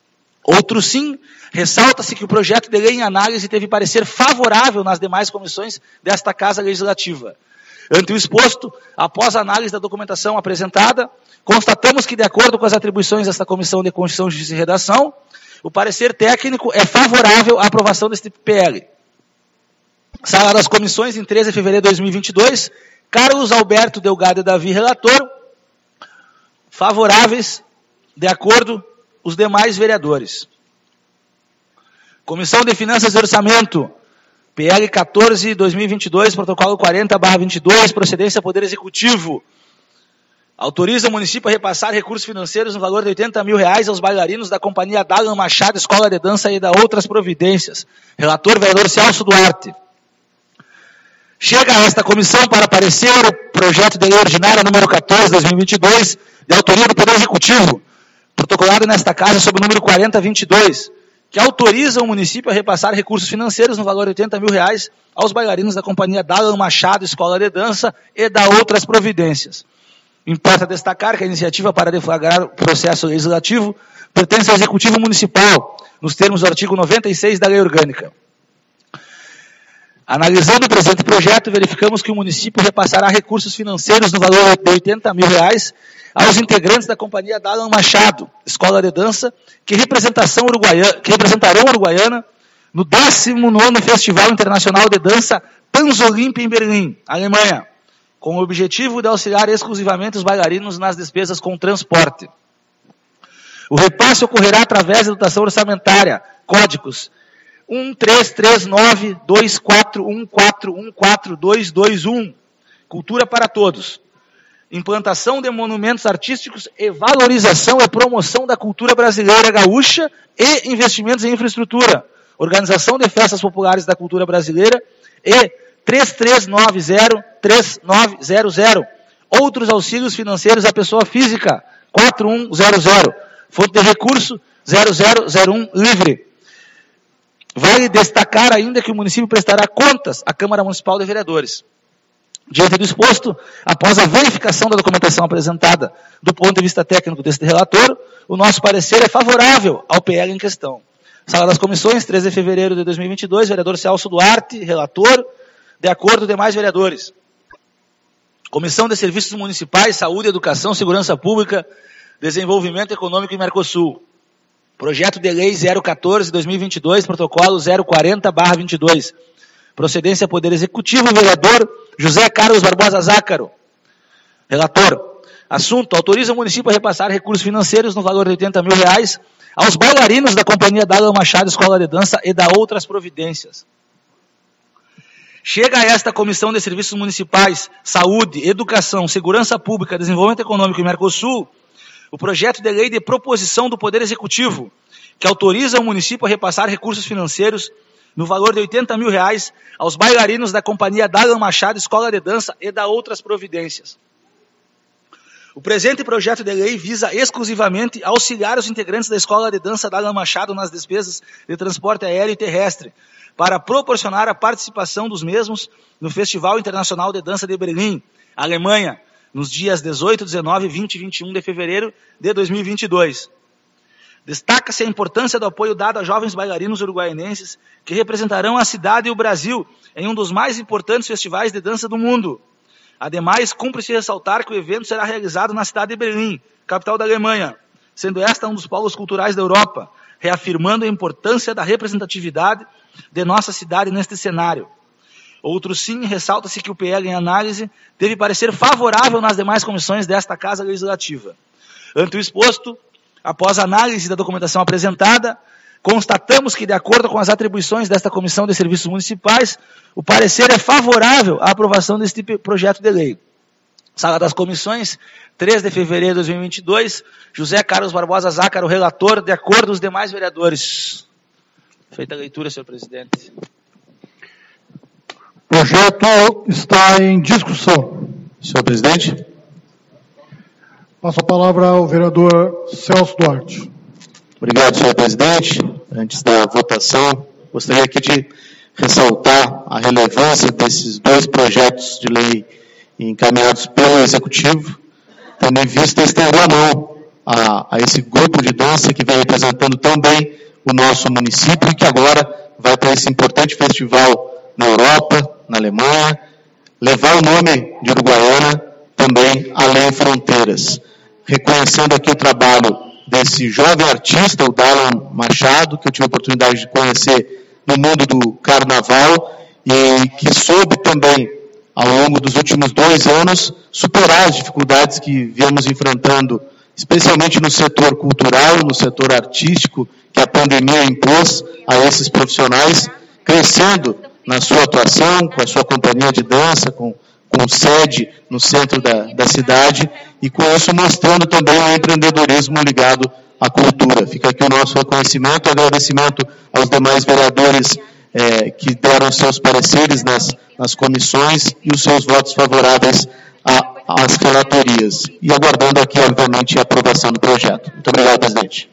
Outro sim, ressalta-se que o projeto de lei em análise teve parecer favorável nas demais comissões desta Casa Legislativa. Ante o exposto, após a análise da documentação apresentada, constatamos que, de acordo com as atribuições desta Comissão de Constituição, Justiça e Redação, o parecer técnico é favorável à aprovação deste PL. Sala das Comissões, em 13 de fevereiro de 2022, Carlos Alberto Delgado e Davi, relator, favoráveis, de acordo os demais vereadores. Comissão de Finanças e Orçamento, PL 14, 2022, protocolo 40/22, procedência Poder Executivo. Autoriza o município a repassar recursos financeiros no valor de R$80 mil aos bailarinos da Companhia Dalan Machado, Escola de Dança e da outras providências. Relator, vereador Celso Duarte. Chega a esta comissão para parecer o projeto de lei ordinária número 14, 2022, de autoria do Poder Executivo, protocolado nesta casa sob o número 4022, que autoriza o município a repassar recursos financeiros no valor de R$80 mil aos bailarinos da Companhia Dalan Machado, Escola de Dança e da outras providências. Importa destacar que a iniciativa para deflagrar o processo legislativo pertence ao Executivo Municipal, nos termos do artigo 96 da Lei Orgânica. Analisando o presente projeto, verificamos que o município repassará recursos financeiros no valor de R$80 mil aos integrantes da Companhia Dalan Machado, Escola de Dança, que representarão Uruguaiana no 19º Festival Internacional de Dança Panzolimp em Berlim, Alemanha, com o objetivo de auxiliar exclusivamente os bailarinos nas despesas com transporte. O repasse ocorrerá através da dotação orçamentária, códigos 13392414142221, Cultura para Todos, implantação de monumentos artísticos e valorização e promoção da cultura brasileira gaúcha e investimentos em infraestrutura, organização de festas populares da cultura brasileira e 3390-3900, outros auxílios financeiros à pessoa física, 4100, fonte de recurso 0001 livre. Vale destacar ainda que o município prestará contas à Câmara Municipal de Vereadores. Diante do exposto, após a verificação da documentação apresentada do ponto de vista técnico deste relator, o nosso parecer é favorável ao PL em questão. Sala das Comissões, 13 de fevereiro de 2022, vereador Celso Duarte, relator, de acordo com demais vereadores. Comissão de Serviços Municipais, Saúde, Educação, Segurança Pública, Desenvolvimento Econômico e Mercosul. Projeto de Lei 014/2022, protocolo 040/22. Procedência Poder Executivo, vereador José Carlos Barbosa Zácaro. Relator. Assunto: autoriza o município a repassar recursos financeiros no valor de R$80 mil aos bailarinos da Companhia Dalan Machado, Escola de Dança e da outras providências. Chega a esta Comissão de Serviços Municipais, Saúde, Educação, Segurança Pública, Desenvolvimento Econômico e Mercosul, o projeto de lei de proposição do Poder Executivo, que autoriza o município a repassar recursos financeiros no valor de R$80 mil aos bailarinos da Companhia Dalan Machado, Escola de Dança e da outras providências. O presente projeto de lei visa exclusivamente auxiliar os integrantes da Escola de Dança Dalan Machado nas despesas de transporte aéreo e terrestre, para proporcionar a participação dos mesmos no Festival Internacional de Dança de Berlim, Alemanha, nos dias 18, 19, 20 e 21 de fevereiro de 2022. Destaca-se a importância do apoio dado a jovens bailarinos uruguaianenses que representarão a cidade e o Brasil em um dos mais importantes festivais de dança do mundo. Ademais, cumpre-se ressaltar que o evento será realizado na cidade de Berlim, capital da Alemanha, sendo esta um dos polos culturais da Europa, reafirmando a importância da representatividade de nossa cidade neste cenário. Outro sim, ressalta-se que o PL em análise deve parecer favorável nas demais comissões desta Casa Legislativa. Ante o exposto, após a análise da documentação apresentada, constatamos que, de acordo com as atribuições desta Comissão de Serviços Municipais, o parecer é favorável à aprovação deste projeto de lei. Sala das Comissões, 3 de fevereiro de 2022, José Carlos Barbosa Zácaro, relator, de acordo com os demais vereadores. Feita a leitura, senhor presidente. O projeto está em discussão. Senhor presidente. Passo a palavra ao vereador Celso Duarte. Obrigado, senhor presidente. Antes da votação, gostaria aqui de ressaltar a relevância desses dois projetos de lei encaminhados pelo Executivo, tendo em vista estender a mão a esse grupo de dança que vem representando tão bem o nosso município e que agora vai para esse importante festival na Europa, na Alemanha, levar o nome de Uruguaiana também além fronteiras. Reconhecendo aqui o trabalho desse jovem artista, o Darlan Machado, que eu tive a oportunidade de conhecer no mundo do carnaval e que soube também, ao longo dos últimos 2 anos, superar as dificuldades que viemos enfrentando, especialmente no setor cultural, no setor artístico, que a pandemia impôs a esses profissionais, crescendo na sua atuação, com a sua companhia de dança, com sede no centro da cidade, e com isso mostrando também o empreendedorismo ligado à cultura. Fica aqui o nosso reconhecimento, agradecimento aos demais vereadores que deram seus pareceres nas comissões e os seus votos favoráveis às relatorias. E aguardando aqui, obviamente, a aprovação do projeto. Muito obrigado, presidente.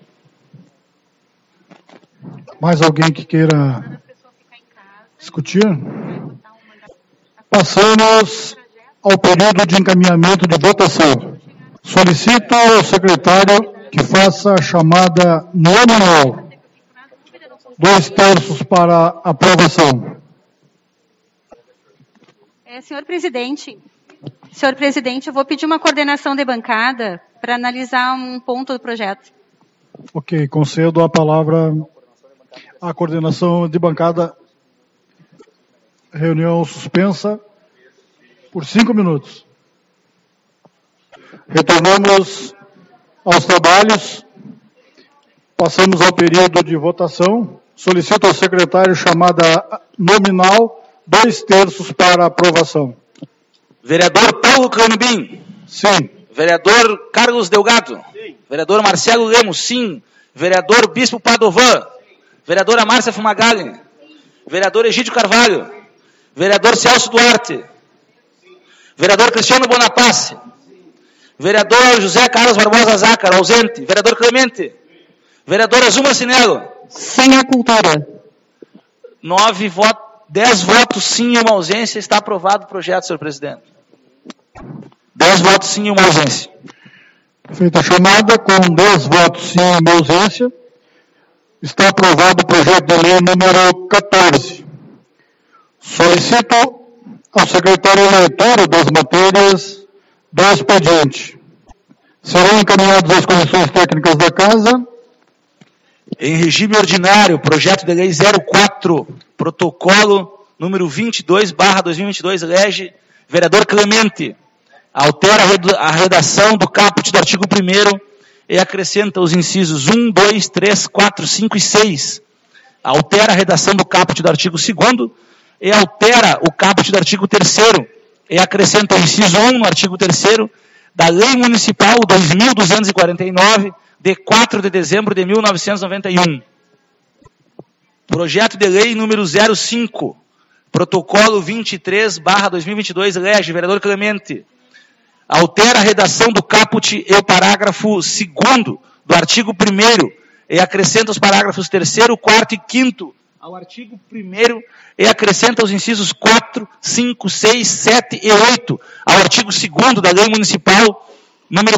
Mais alguém que queira discutir? Passamos ao período de encaminhamento de votação. Solicito ao secretário que faça a chamada nominal. 2/3 para aprovação. Senhor presidente, eu vou pedir uma coordenação de bancada para analisar um ponto do projeto. Ok, concedo a palavra à coordenação de bancada. Reunião suspensa por 5 minutos. Retornamos aos trabalhos. Passamos ao período de votação. Solicito ao secretário chamada nominal, 2/3 para aprovação. Vereador Paulo Cranubim. Sim. Vereador Carlos Delgado. Sim. Vereador Marcelo Lemos. Sim. Vereador Bispo Padovan. Vereadora Márcia Fumagalli. Vereador Egídio Carvalho. Vereador Celso Duarte. Vereador Cristiano Bonapace. Vereador José Carlos Barbosa Zácaro, ausente. Vereador Clemente. Vereadora Zuma Sinelo. Sem a cultura. 10 votos sim e uma ausência. Está aprovado o projeto, senhor presidente. 10 votos sim e uma ausência. Feita a chamada, com 10 votos sim e uma ausência, está aprovado o projeto de lei número 14. Solicito ao secretário a leitura das matérias do expediente. Serão encaminhados às comissões técnicas da Casa. Em regime ordinário, projeto de lei 04, protocolo número 22/2022, lege vereador Clemente. Altera a redação do caput do artigo 1º e acrescenta os incisos 1, 2, 3, 4, 5 e 6. Altera a redação do caput do artigo 2º e altera o caput do artigo 3º e acrescenta o inciso 1 no artigo 3º da Lei Municipal 2.249, de 4 de dezembro de 1991. Projeto de lei número 05, protocolo 23/2022, lege vereador Clemente. Altera a redação do caput e o parágrafo 2º do artigo 1º e acrescenta os parágrafos 3º, 4º e 5º ao artigo 1º e acrescenta os incisos 4, 5, 6, 7 e 8 ao artigo 2º da Lei Municipal número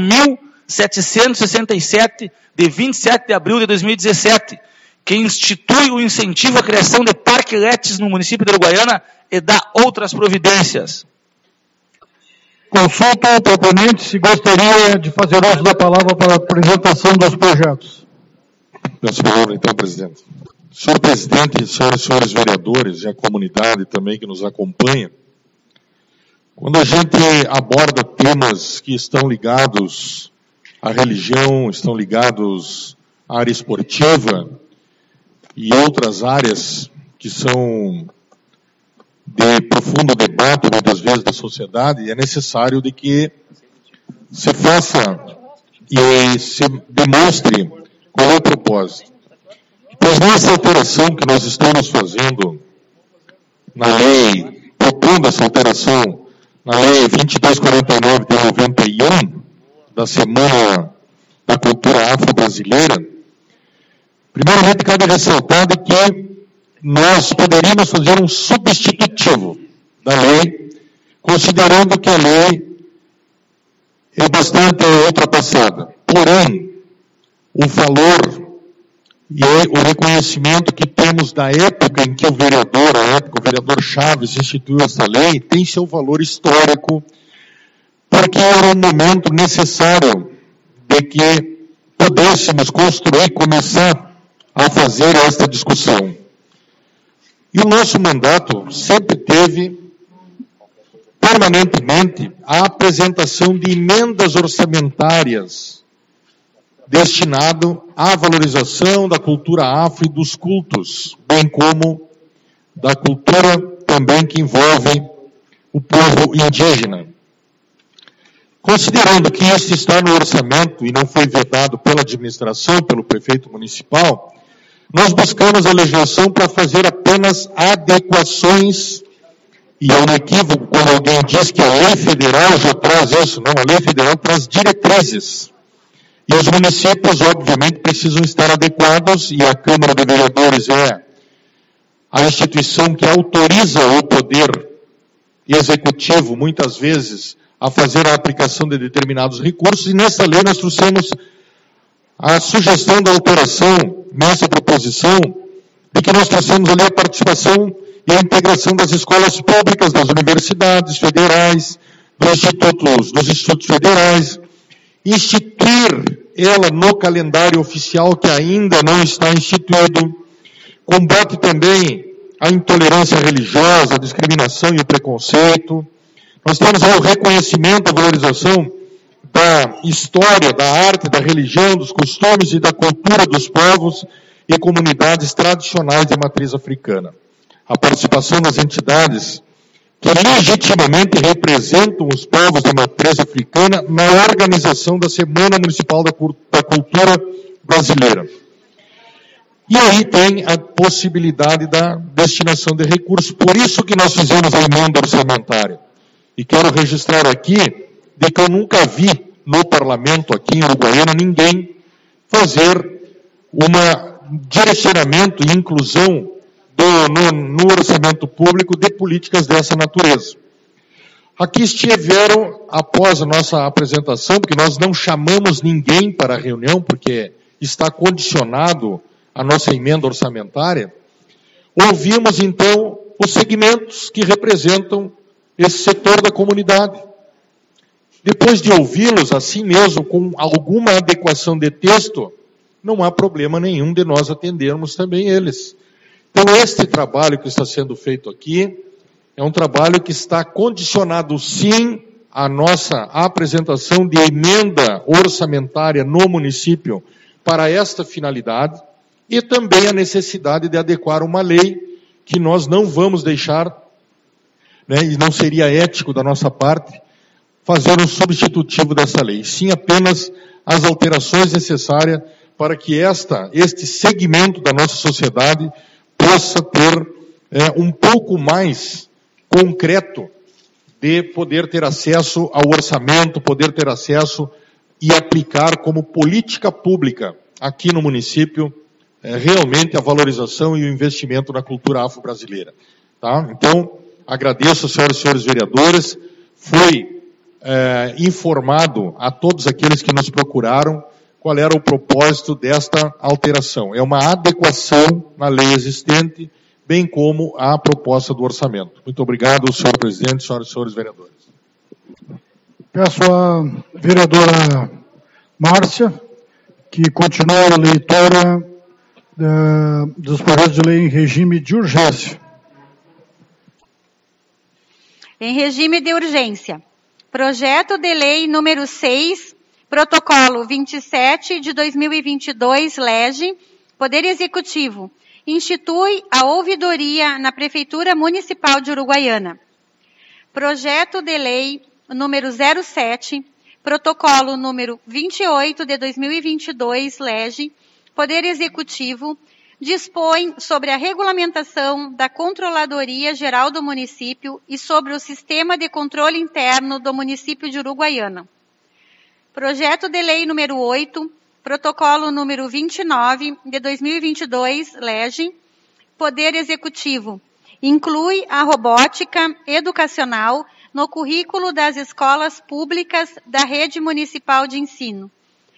4.767, de 27 de abril de 2017, que institui o incentivo à criação de parqueletes no município de Uruguaiana e dá outras providências. Consulto ao proponente se gostaria de fazer uso da palavra para a apresentação dos projetos. Peço palavra, então, presidente. Senhor presidente, senhoras e senhores vereadores e a comunidade também que nos acompanha, quando a gente aborda temas que estão ligados à religião, estão ligados à área esportiva e outras áreas que são de profundo debate, muitas vezes, da sociedade, é necessário de que se faça e se demonstre qual é o propósito. Pois nessa alteração que nós estamos fazendo na lei, propondo essa alteração na lei 2249 de 91, da Semana da Cultura Afro-Brasileira, primeiramente cabe ressaltar de que nós poderíamos fazer um substitutivo da lei, considerando que a lei é bastante ultrapassada. Porém, o valor e o reconhecimento que temos da época em que o vereador Chaves instituiu essa lei, tem seu valor histórico, porque era um momento necessário de que pudéssemos começar a fazer esta discussão. E o nosso mandato sempre teve, permanentemente, a apresentação de emendas orçamentárias destinado à valorização da cultura afro e dos cultos, bem como da cultura também que envolve o povo indígena. Considerando que isso está no orçamento e não foi vetado pela administração, pelo prefeito municipal, nós buscamos a legislação para fazer apenas adequações, e é um equívoco quando alguém diz que a lei federal já traz isso, não, a lei federal traz diretrizes. E os municípios, obviamente, precisam estar adequados, e a Câmara de Vereadores é a instituição que autoriza o poder executivo, muitas vezes, a fazer a aplicação de determinados recursos, e nessa lei nós trouxemos a sugestão da alteração, nessa proposição, de que nós trouxemos ali a participação e a integração das escolas públicas, das universidades federais, dos institutos federais, instituir ela no calendário oficial que ainda não está instituído, combate também a intolerância religiosa, a discriminação e o preconceito. Nós temos o reconhecimento, a valorização da história, da arte, da religião, dos costumes e da cultura dos povos e comunidades tradicionais de matriz africana. A participação das entidades que legitimamente representam os povos de matriz africana na organização da Semana Municipal da Cultura Brasileira. E aí tem a possibilidade da destinação de recursos. Por isso que nós fizemos a emenda orçamentária. E quero registrar aqui de que eu nunca vi no parlamento aqui em Uruguaiana ninguém fazer um direcionamento e inclusão no orçamento público de políticas dessa natureza. Aqui estiveram, após a nossa apresentação, porque nós não chamamos ninguém para a reunião, porque está condicionado a nossa emenda orçamentária, ouvimos então os segmentos que representam esse setor da comunidade. Depois de ouvi-los, assim mesmo, com alguma adequação de texto, não há problema nenhum de nós atendermos também eles. Então, este trabalho que está sendo feito aqui é um trabalho que está condicionado, sim, à nossa apresentação de emenda orçamentária no município para esta finalidade e também a necessidade de adequar uma lei que nós não vamos deixar, né, e não seria ético da nossa parte, fazer um substitutivo dessa lei. Sim, apenas as alterações necessárias para que este segmento da nossa sociedade possa ter um pouco mais concreto de poder ter acesso ao orçamento, poder ter acesso e aplicar como política pública aqui no município realmente a valorização e o investimento na cultura afro-brasileira. Tá? Então, agradeço às senhoras e senhores vereadores, foi informado a todos aqueles que nos procuraram qual era o propósito desta alteração. É uma adequação na lei existente, bem como a proposta do orçamento. Muito obrigado, senhor presidente, senhoras e senhores vereadores. Peço à vereadora Márcia que continue a leitura dos projetos de lei em regime de urgência. Em regime de urgência. Projeto de lei número 6, protocolo 27 de 2022, LEGE, Poder Executivo, institui a ouvidoria na Prefeitura Municipal de Uruguaiana. Projeto de lei número 07, protocolo número 28 de 2022, LEGE, Poder Executivo, dispõe sobre a regulamentação da Controladoria Geral do Município e sobre o Sistema de Controle Interno do Município de Uruguaiana. Projeto de lei número 8, protocolo número 29 de 2022, LEGE, Poder Executivo, inclui a robótica educacional no currículo das escolas públicas da Rede Municipal de Ensino.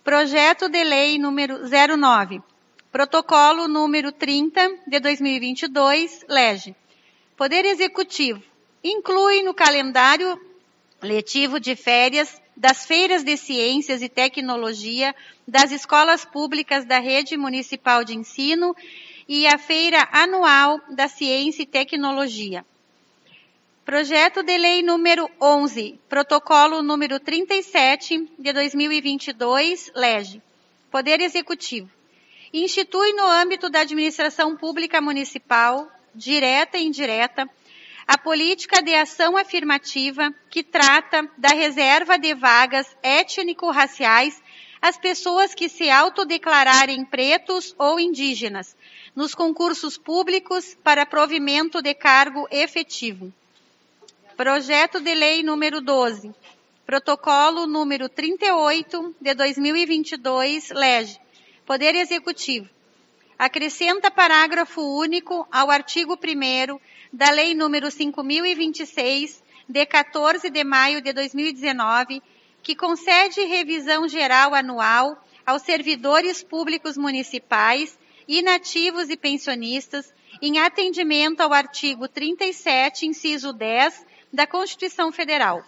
Projeto de Lei número 09, Protocolo número 30 de 2022, lege. Poder Executivo inclui no calendário letivo de férias das feiras de ciências e tecnologia das escolas públicas da rede municipal de ensino e a feira anual da ciência e tecnologia. Projeto de Lei número 11, Protocolo número 37 de 2022, lege. Poder Executivo institui no âmbito da administração pública municipal, direta e indireta, a política de ação afirmativa que trata da reserva de vagas étnico-raciais às pessoas que se autodeclararem pretos ou indígenas, nos concursos públicos para provimento de cargo efetivo. Projeto de Lei número 12, Protocolo número 38 de 2022, lege. Poder Executivo acrescenta parágrafo único ao artigo 1º da Lei número 5.026, de 14 de maio de 2019, que concede revisão geral anual aos servidores públicos municipais, inativos e pensionistas, em atendimento ao artigo 37, inciso 10, da Constituição Federal.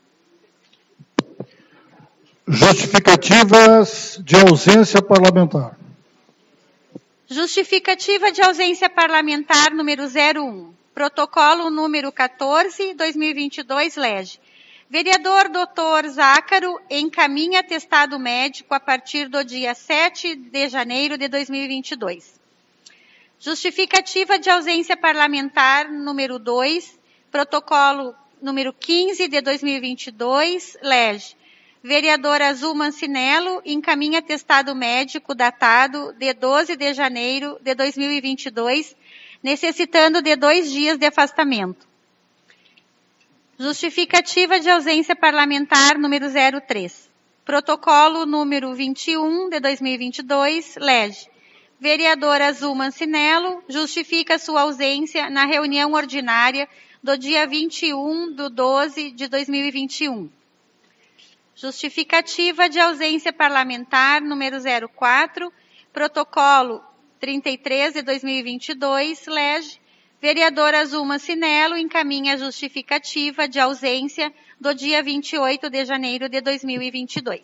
Justificativas de ausência parlamentar. Justificativa de ausência parlamentar número 01. Protocolo número 14, 2022, lege. Vereador Dr. Zácaro encaminha atestado médico a partir do dia 7 de janeiro de 2022. Justificativa de ausência parlamentar número 2, protocolo número 15 de 2022, lege. Vereador Azul Mancinello encaminha atestado médico datado de 12 de janeiro de 2022, necessitando de 2 dias de afastamento. Justificativa de ausência parlamentar número 03. Protocolo número 21 de 2022, lege. Vereador Azul Mancinello justifica sua ausência na reunião ordinária do dia 21/12 de 2021. Justificativa de ausência parlamentar número 04, protocolo 33 de 2022, lege. Vereador Azul Mancinello encaminha a justificativa de ausência do dia 28 de janeiro de 2022.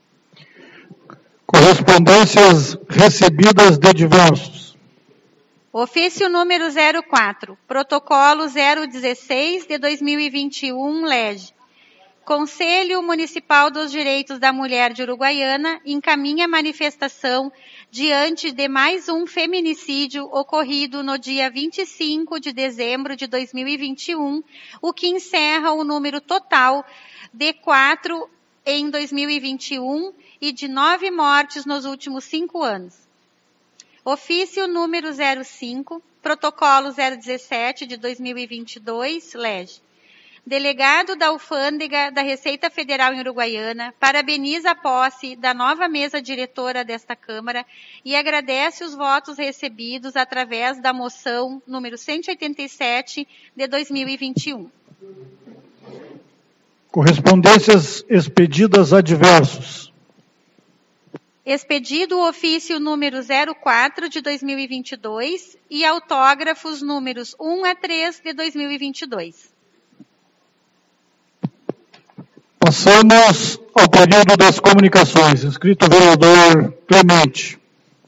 Correspondências recebidas de diversos. Ofício número 04, protocolo 016 de 2021, lege. Conselho Municipal dos Direitos da Mulher de Uruguaiana encaminha manifestação diante de mais um feminicídio ocorrido no dia 25 de dezembro de 2021, o que encerra o número total de 4 em 2021 e de 9 mortes nos últimos 5 anos. Ofício número 05, protocolo 017 de 2022, lege. Delegado da Alfândega da Receita Federal em Uruguaiana parabeniza a posse da nova mesa diretora desta Câmara e agradece os votos recebidos através da moção número 187 de 2021. Correspondências expedidas a diversos. Expedido o ofício número 04 de 2022 e autógrafos números 1 a 3 de 2022. Passamos ao período das comunicações. Inscrito o vereador Clemente.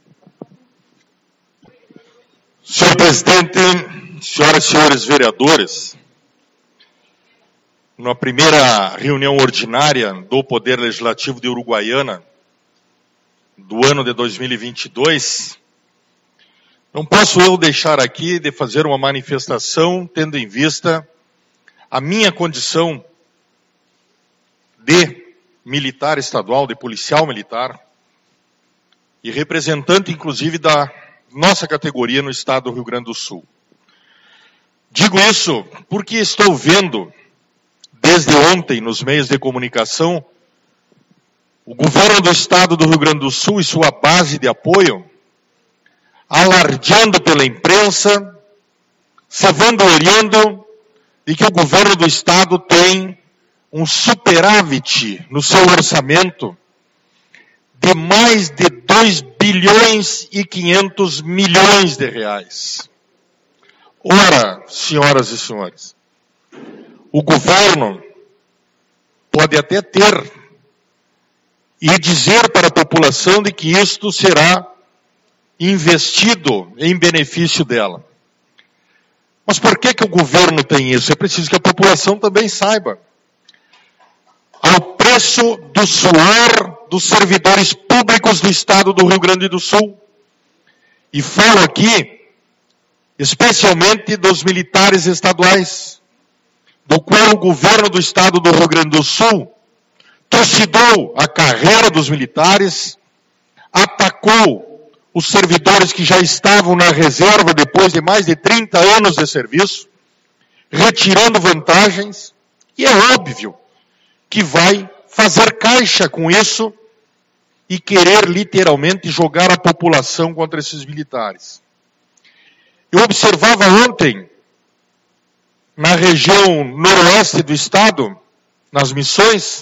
Senhor presidente, senhoras e senhores vereadores, na primeira reunião ordinária do Poder Legislativo de Uruguaiana, do ano de 2022, não posso eu deixar aqui de fazer uma manifestação, tendo em vista a minha condição de militar estadual, de policial militar, e representante, inclusive, da nossa categoria no estado do Rio Grande do Sul. Digo isso porque estou vendo, desde ontem, nos meios de comunicação, o governo do estado do Rio Grande do Sul e sua base de apoio, alardeando pela imprensa, se vangloriando de que o governo do estado tem um superávit no seu orçamento de mais de 2 bilhões e 500 milhões de reais. Ora, senhoras e senhores, o governo pode até ter e dizer para a população de que isto será investido em benefício dela. Mas por que o governo tem isso? É preciso que a população também saiba. Ao preço do suor dos servidores públicos do Estado do Rio Grande do Sul. E falo aqui, especialmente dos militares estaduais, do qual o governo do Estado do Rio Grande do Sul trucidou a carreira dos militares, atacou os servidores que já estavam na reserva depois de mais de 30 anos de serviço, retirando vantagens, e é óbvio que vai fazer caixa com isso e querer literalmente jogar a população contra esses militares. Eu observava ontem, na região noroeste do estado, nas Missões,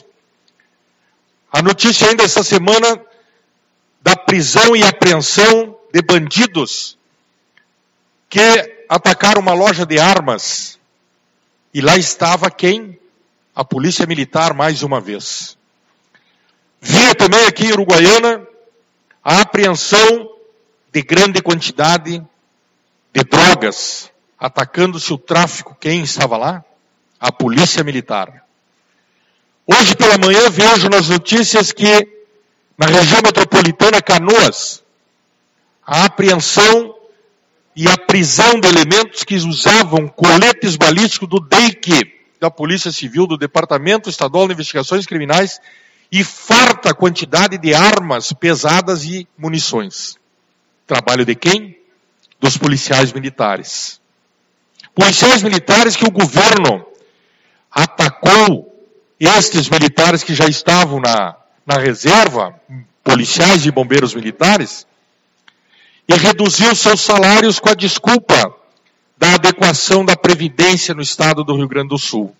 a notícia ainda essa semana da prisão e apreensão de bandidos que atacaram uma loja de armas. E lá estava quem? A Polícia Militar, mais uma vez. Via também aqui em Uruguaiana a apreensão de grande quantidade de drogas, atacando-se o tráfico. Quem estava lá? A Polícia Militar. Hoje pela manhã vejo nas notícias que na região metropolitana Canoas, a apreensão e a prisão de elementos que usavam coletes balísticos do DEIC, da Polícia Civil, do Departamento Estadual de Investigações Criminais, e farta quantidade de armas pesadas e munições. Trabalho de quem? Dos policiais militares. Policiais militares que o governo atacou estes militares que já estavam na reserva, policiais e bombeiros militares, e reduziu seus salários com a desculpa da adequação da Previdência no estado do Rio Grande do Sul.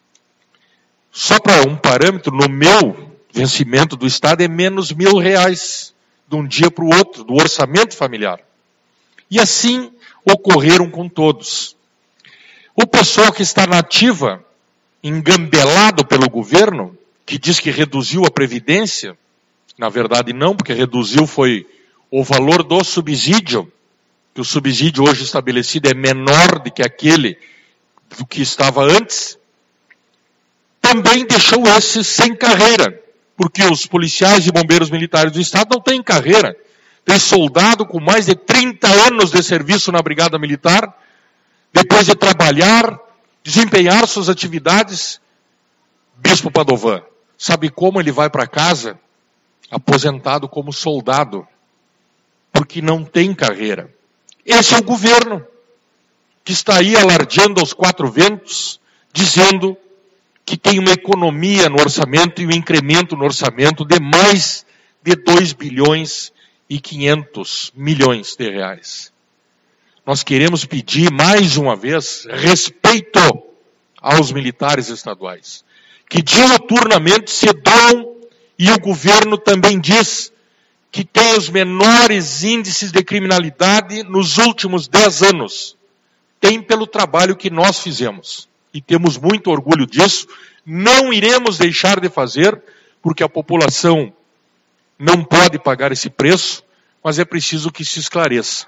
Só para um parâmetro, no meu vencimento do estado é menos R$1.000 de um dia para o outro, do orçamento familiar. E assim ocorreram com todos. O pessoal que está na ativa, engambelado pelo governo, que diz que reduziu a Previdência, na verdade não, porque reduziu foi o valor do subsídio, que o subsídio hoje estabelecido é menor do que aquele do que estava antes, também deixou esses sem carreira, porque os policiais e bombeiros militares do Estado não têm carreira. Tem soldado com mais de 30 anos de serviço na Brigada Militar, depois de trabalhar, desempenhar suas atividades. Bispo Padovan, sabe como ele vai para casa? Aposentado como soldado, porque não tem carreira. Esse é o governo que está aí alardeando aos quatro ventos, dizendo que tem uma economia no orçamento e um incremento no orçamento de mais de 2 bilhões e 500 milhões de reais. Nós queremos pedir mais uma vez respeito aos militares estaduais, que diuturnamente se doam, e o governo também diz que tem os menores índices de criminalidade nos últimos 10 anos. Tem pelo trabalho que nós fizemos. E temos muito orgulho disso. Não iremos deixar de fazer, porque a população não pode pagar esse preço, mas é preciso que se esclareça.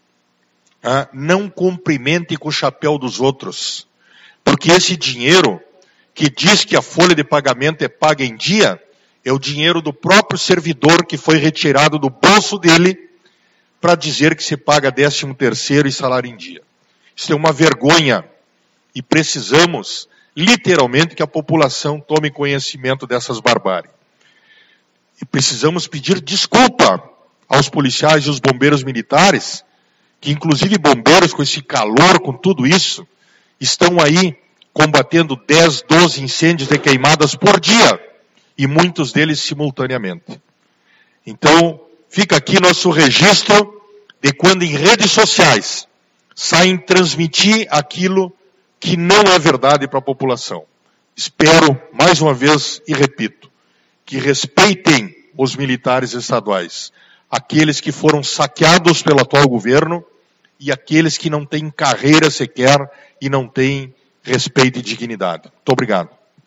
Não cumprimente com o chapéu dos outros, porque esse dinheiro que diz que a folha de pagamento é paga em dia, é o dinheiro do próprio servidor que foi retirado do bolso dele para dizer que se paga 13º e salário em dia. Isso é uma vergonha e precisamos, literalmente, que a população tome conhecimento dessas barbáries. E precisamos pedir desculpa aos policiais e os bombeiros militares, que inclusive bombeiros com esse calor, com tudo isso, estão aí combatendo 10, 12 incêndios de queimadas por dia, e muitos deles simultaneamente. Então, fica aqui nosso registro de quando em redes sociais saem transmitir aquilo que não é verdade para a população. Espero, mais uma vez, e repito, que respeitem os militares estaduais? Aqueles que foram saqueados pelo atual governo e aqueles que não têm carreira sequer e não têm respeito e dignidade. Muito obrigado.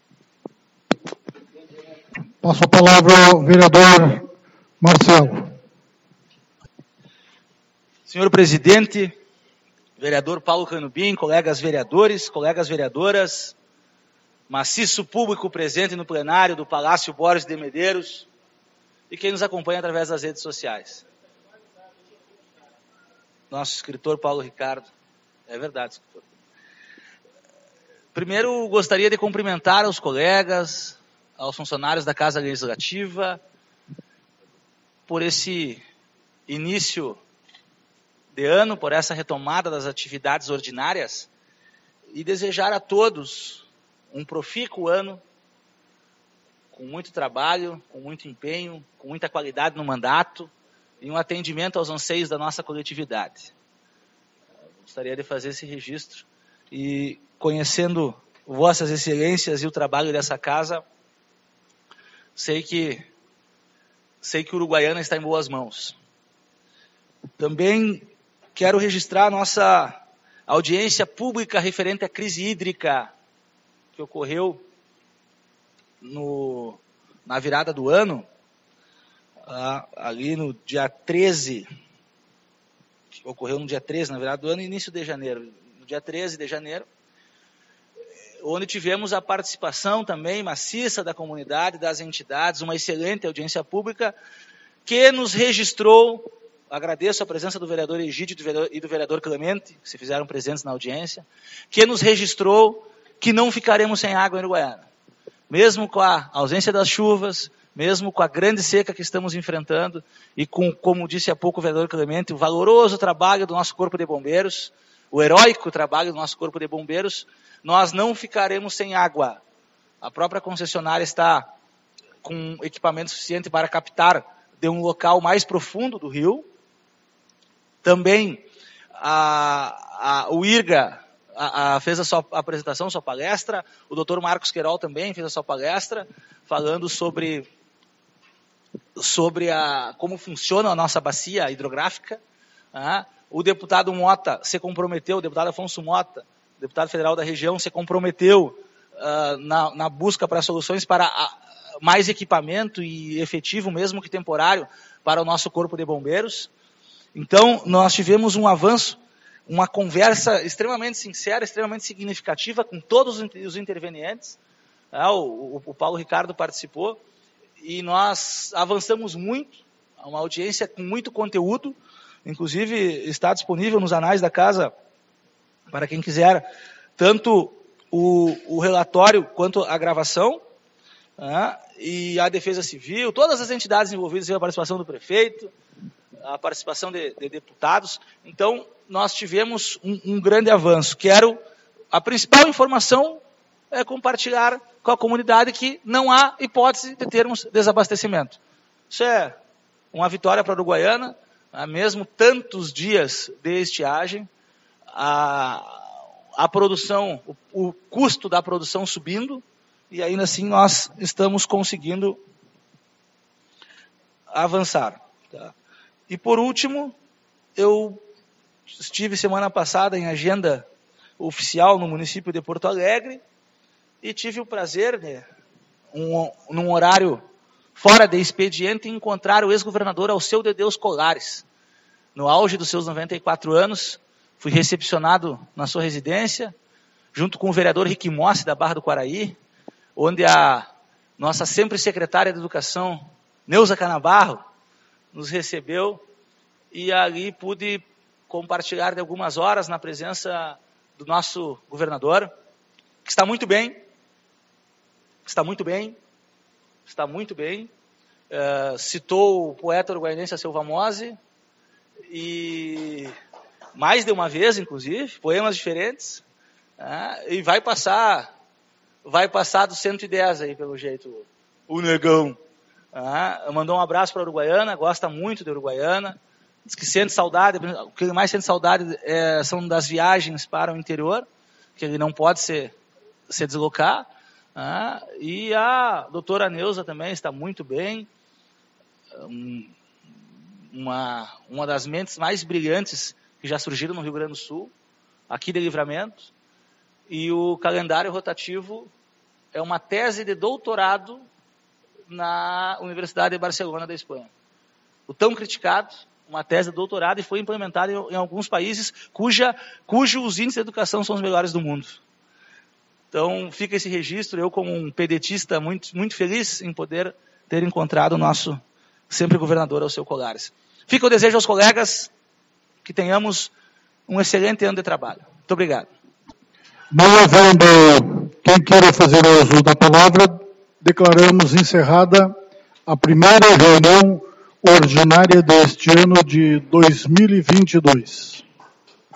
Passo a palavra ao vereador Marcelo. Senhor presidente, vereador Paulo Canubim, colegas vereadores, colegas vereadoras, maciço público presente no plenário do Palácio Borges de Medeiros e quem nos acompanha através das redes sociais. Nosso escritor Paulo Ricardo. É verdade, escritor. Primeiro, gostaria de cumprimentar os colegas, aos funcionários da Casa Legislativa, por esse início de ano, por essa retomada das atividades ordinárias, e desejar a todos um profícuo ano, com muito trabalho, com muito empenho, com muita qualidade no mandato e um atendimento aos anseios da nossa coletividade. Gostaria de fazer esse registro e, conhecendo vossas excelências e o trabalho dessa casa, sei que Uruguaiana está em boas mãos. Também quero registrar a nossa audiência pública referente à crise hídrica que ocorreu na virada do ano, ali no dia 13, que ocorreu no dia 13, na virada do ano, início de janeiro, no dia 13 de janeiro, onde tivemos a participação também maciça da comunidade, das entidades, uma excelente audiência pública, que nos registrou. Agradeço a presença do vereador Egídio e do vereador Clemente, que se fizeram presentes na audiência, que nos registrou que não ficaremos sem água em Uruguaiana. Mesmo com a ausência das chuvas, mesmo com a grande seca que estamos enfrentando, e com, como disse há pouco o vereador Clemente, o valoroso trabalho do nosso Corpo de Bombeiros, o heróico trabalho do nosso Corpo de Bombeiros, nós não ficaremos sem água. A própria concessionária está com equipamento suficiente para captar de um local mais profundo do rio. Também o IRGA fez a sua apresentação, sua palestra, o Dr. Marcos Querol também fez a sua palestra, falando sobre como funciona a nossa bacia hidrográfica. O deputado Mota se comprometeu, o deputado Afonso Mota, deputado federal da região, se comprometeu na busca para soluções para mais equipamento e efetivo, mesmo que temporário, para o nosso Corpo de Bombeiros. Então, nós tivemos um avanço, uma conversa extremamente sincera, extremamente significativa com todos os intervenientes. O Paulo Ricardo participou e nós avançamos muito, uma audiência com muito conteúdo, inclusive está disponível nos anais da casa para quem quiser, tanto o relatório quanto a gravação, e a Defesa Civil, todas as entidades envolvidas, a participação do prefeito, a participação de deputados. Então, nós tivemos um grande avanço. A principal informação é compartilhar com a comunidade que não há hipótese de termos desabastecimento. Isso é uma vitória para a Uruguaiana, mesmo tantos dias de estiagem, a produção, o custo da produção subindo, e ainda assim nós estamos conseguindo avançar. Tá? E por último, eu estive semana passada em agenda oficial no município de Porto Alegre e tive o prazer, num horário fora de expediente, encontrar o ex-governador Alceu de Deus Colares. No auge dos seus 94 anos, fui recepcionado na sua residência, junto com o vereador Rick Mossi, da Barra do Quaraí, onde a nossa sempre secretária de Educação, Neuza Canabarro, nos recebeu, e ali pude compartilhar de algumas horas na presença do nosso governador, que está muito bem, citou o poeta uruguaianense Alceu Mossi, e mais de uma vez, inclusive, poemas diferentes, e vai passar dos 110 aí, pelo jeito, o negão. Mandou um abraço para a Uruguaiana, gosta muito de Uruguaiana, diz que sente saudade, o que ele mais sente saudade são das viagens para o interior, que ele não pode se deslocar, e a doutora Neuza também está muito bem, uma das mentes mais brilhantes que já surgiram no Rio Grande do Sul, aqui de Livramento, e o calendário rotativo é uma tese de doutorado na Universidade de Barcelona da Espanha. O tão criticado, uma tese de doutorado, e foi implementada em alguns países cujos índices de educação são os melhores do mundo. Então, fica esse registro, eu como um pedetista muito, muito feliz em poder ter encontrado o nosso sempre governador, Alceu Colares. Fica o desejo aos colegas que tenhamos um excelente ano de trabalho. Muito obrigado. Não havendo quem queira fazer o uso da palavra, declaramos encerrada a primeira reunião ordinária deste ano de 2022.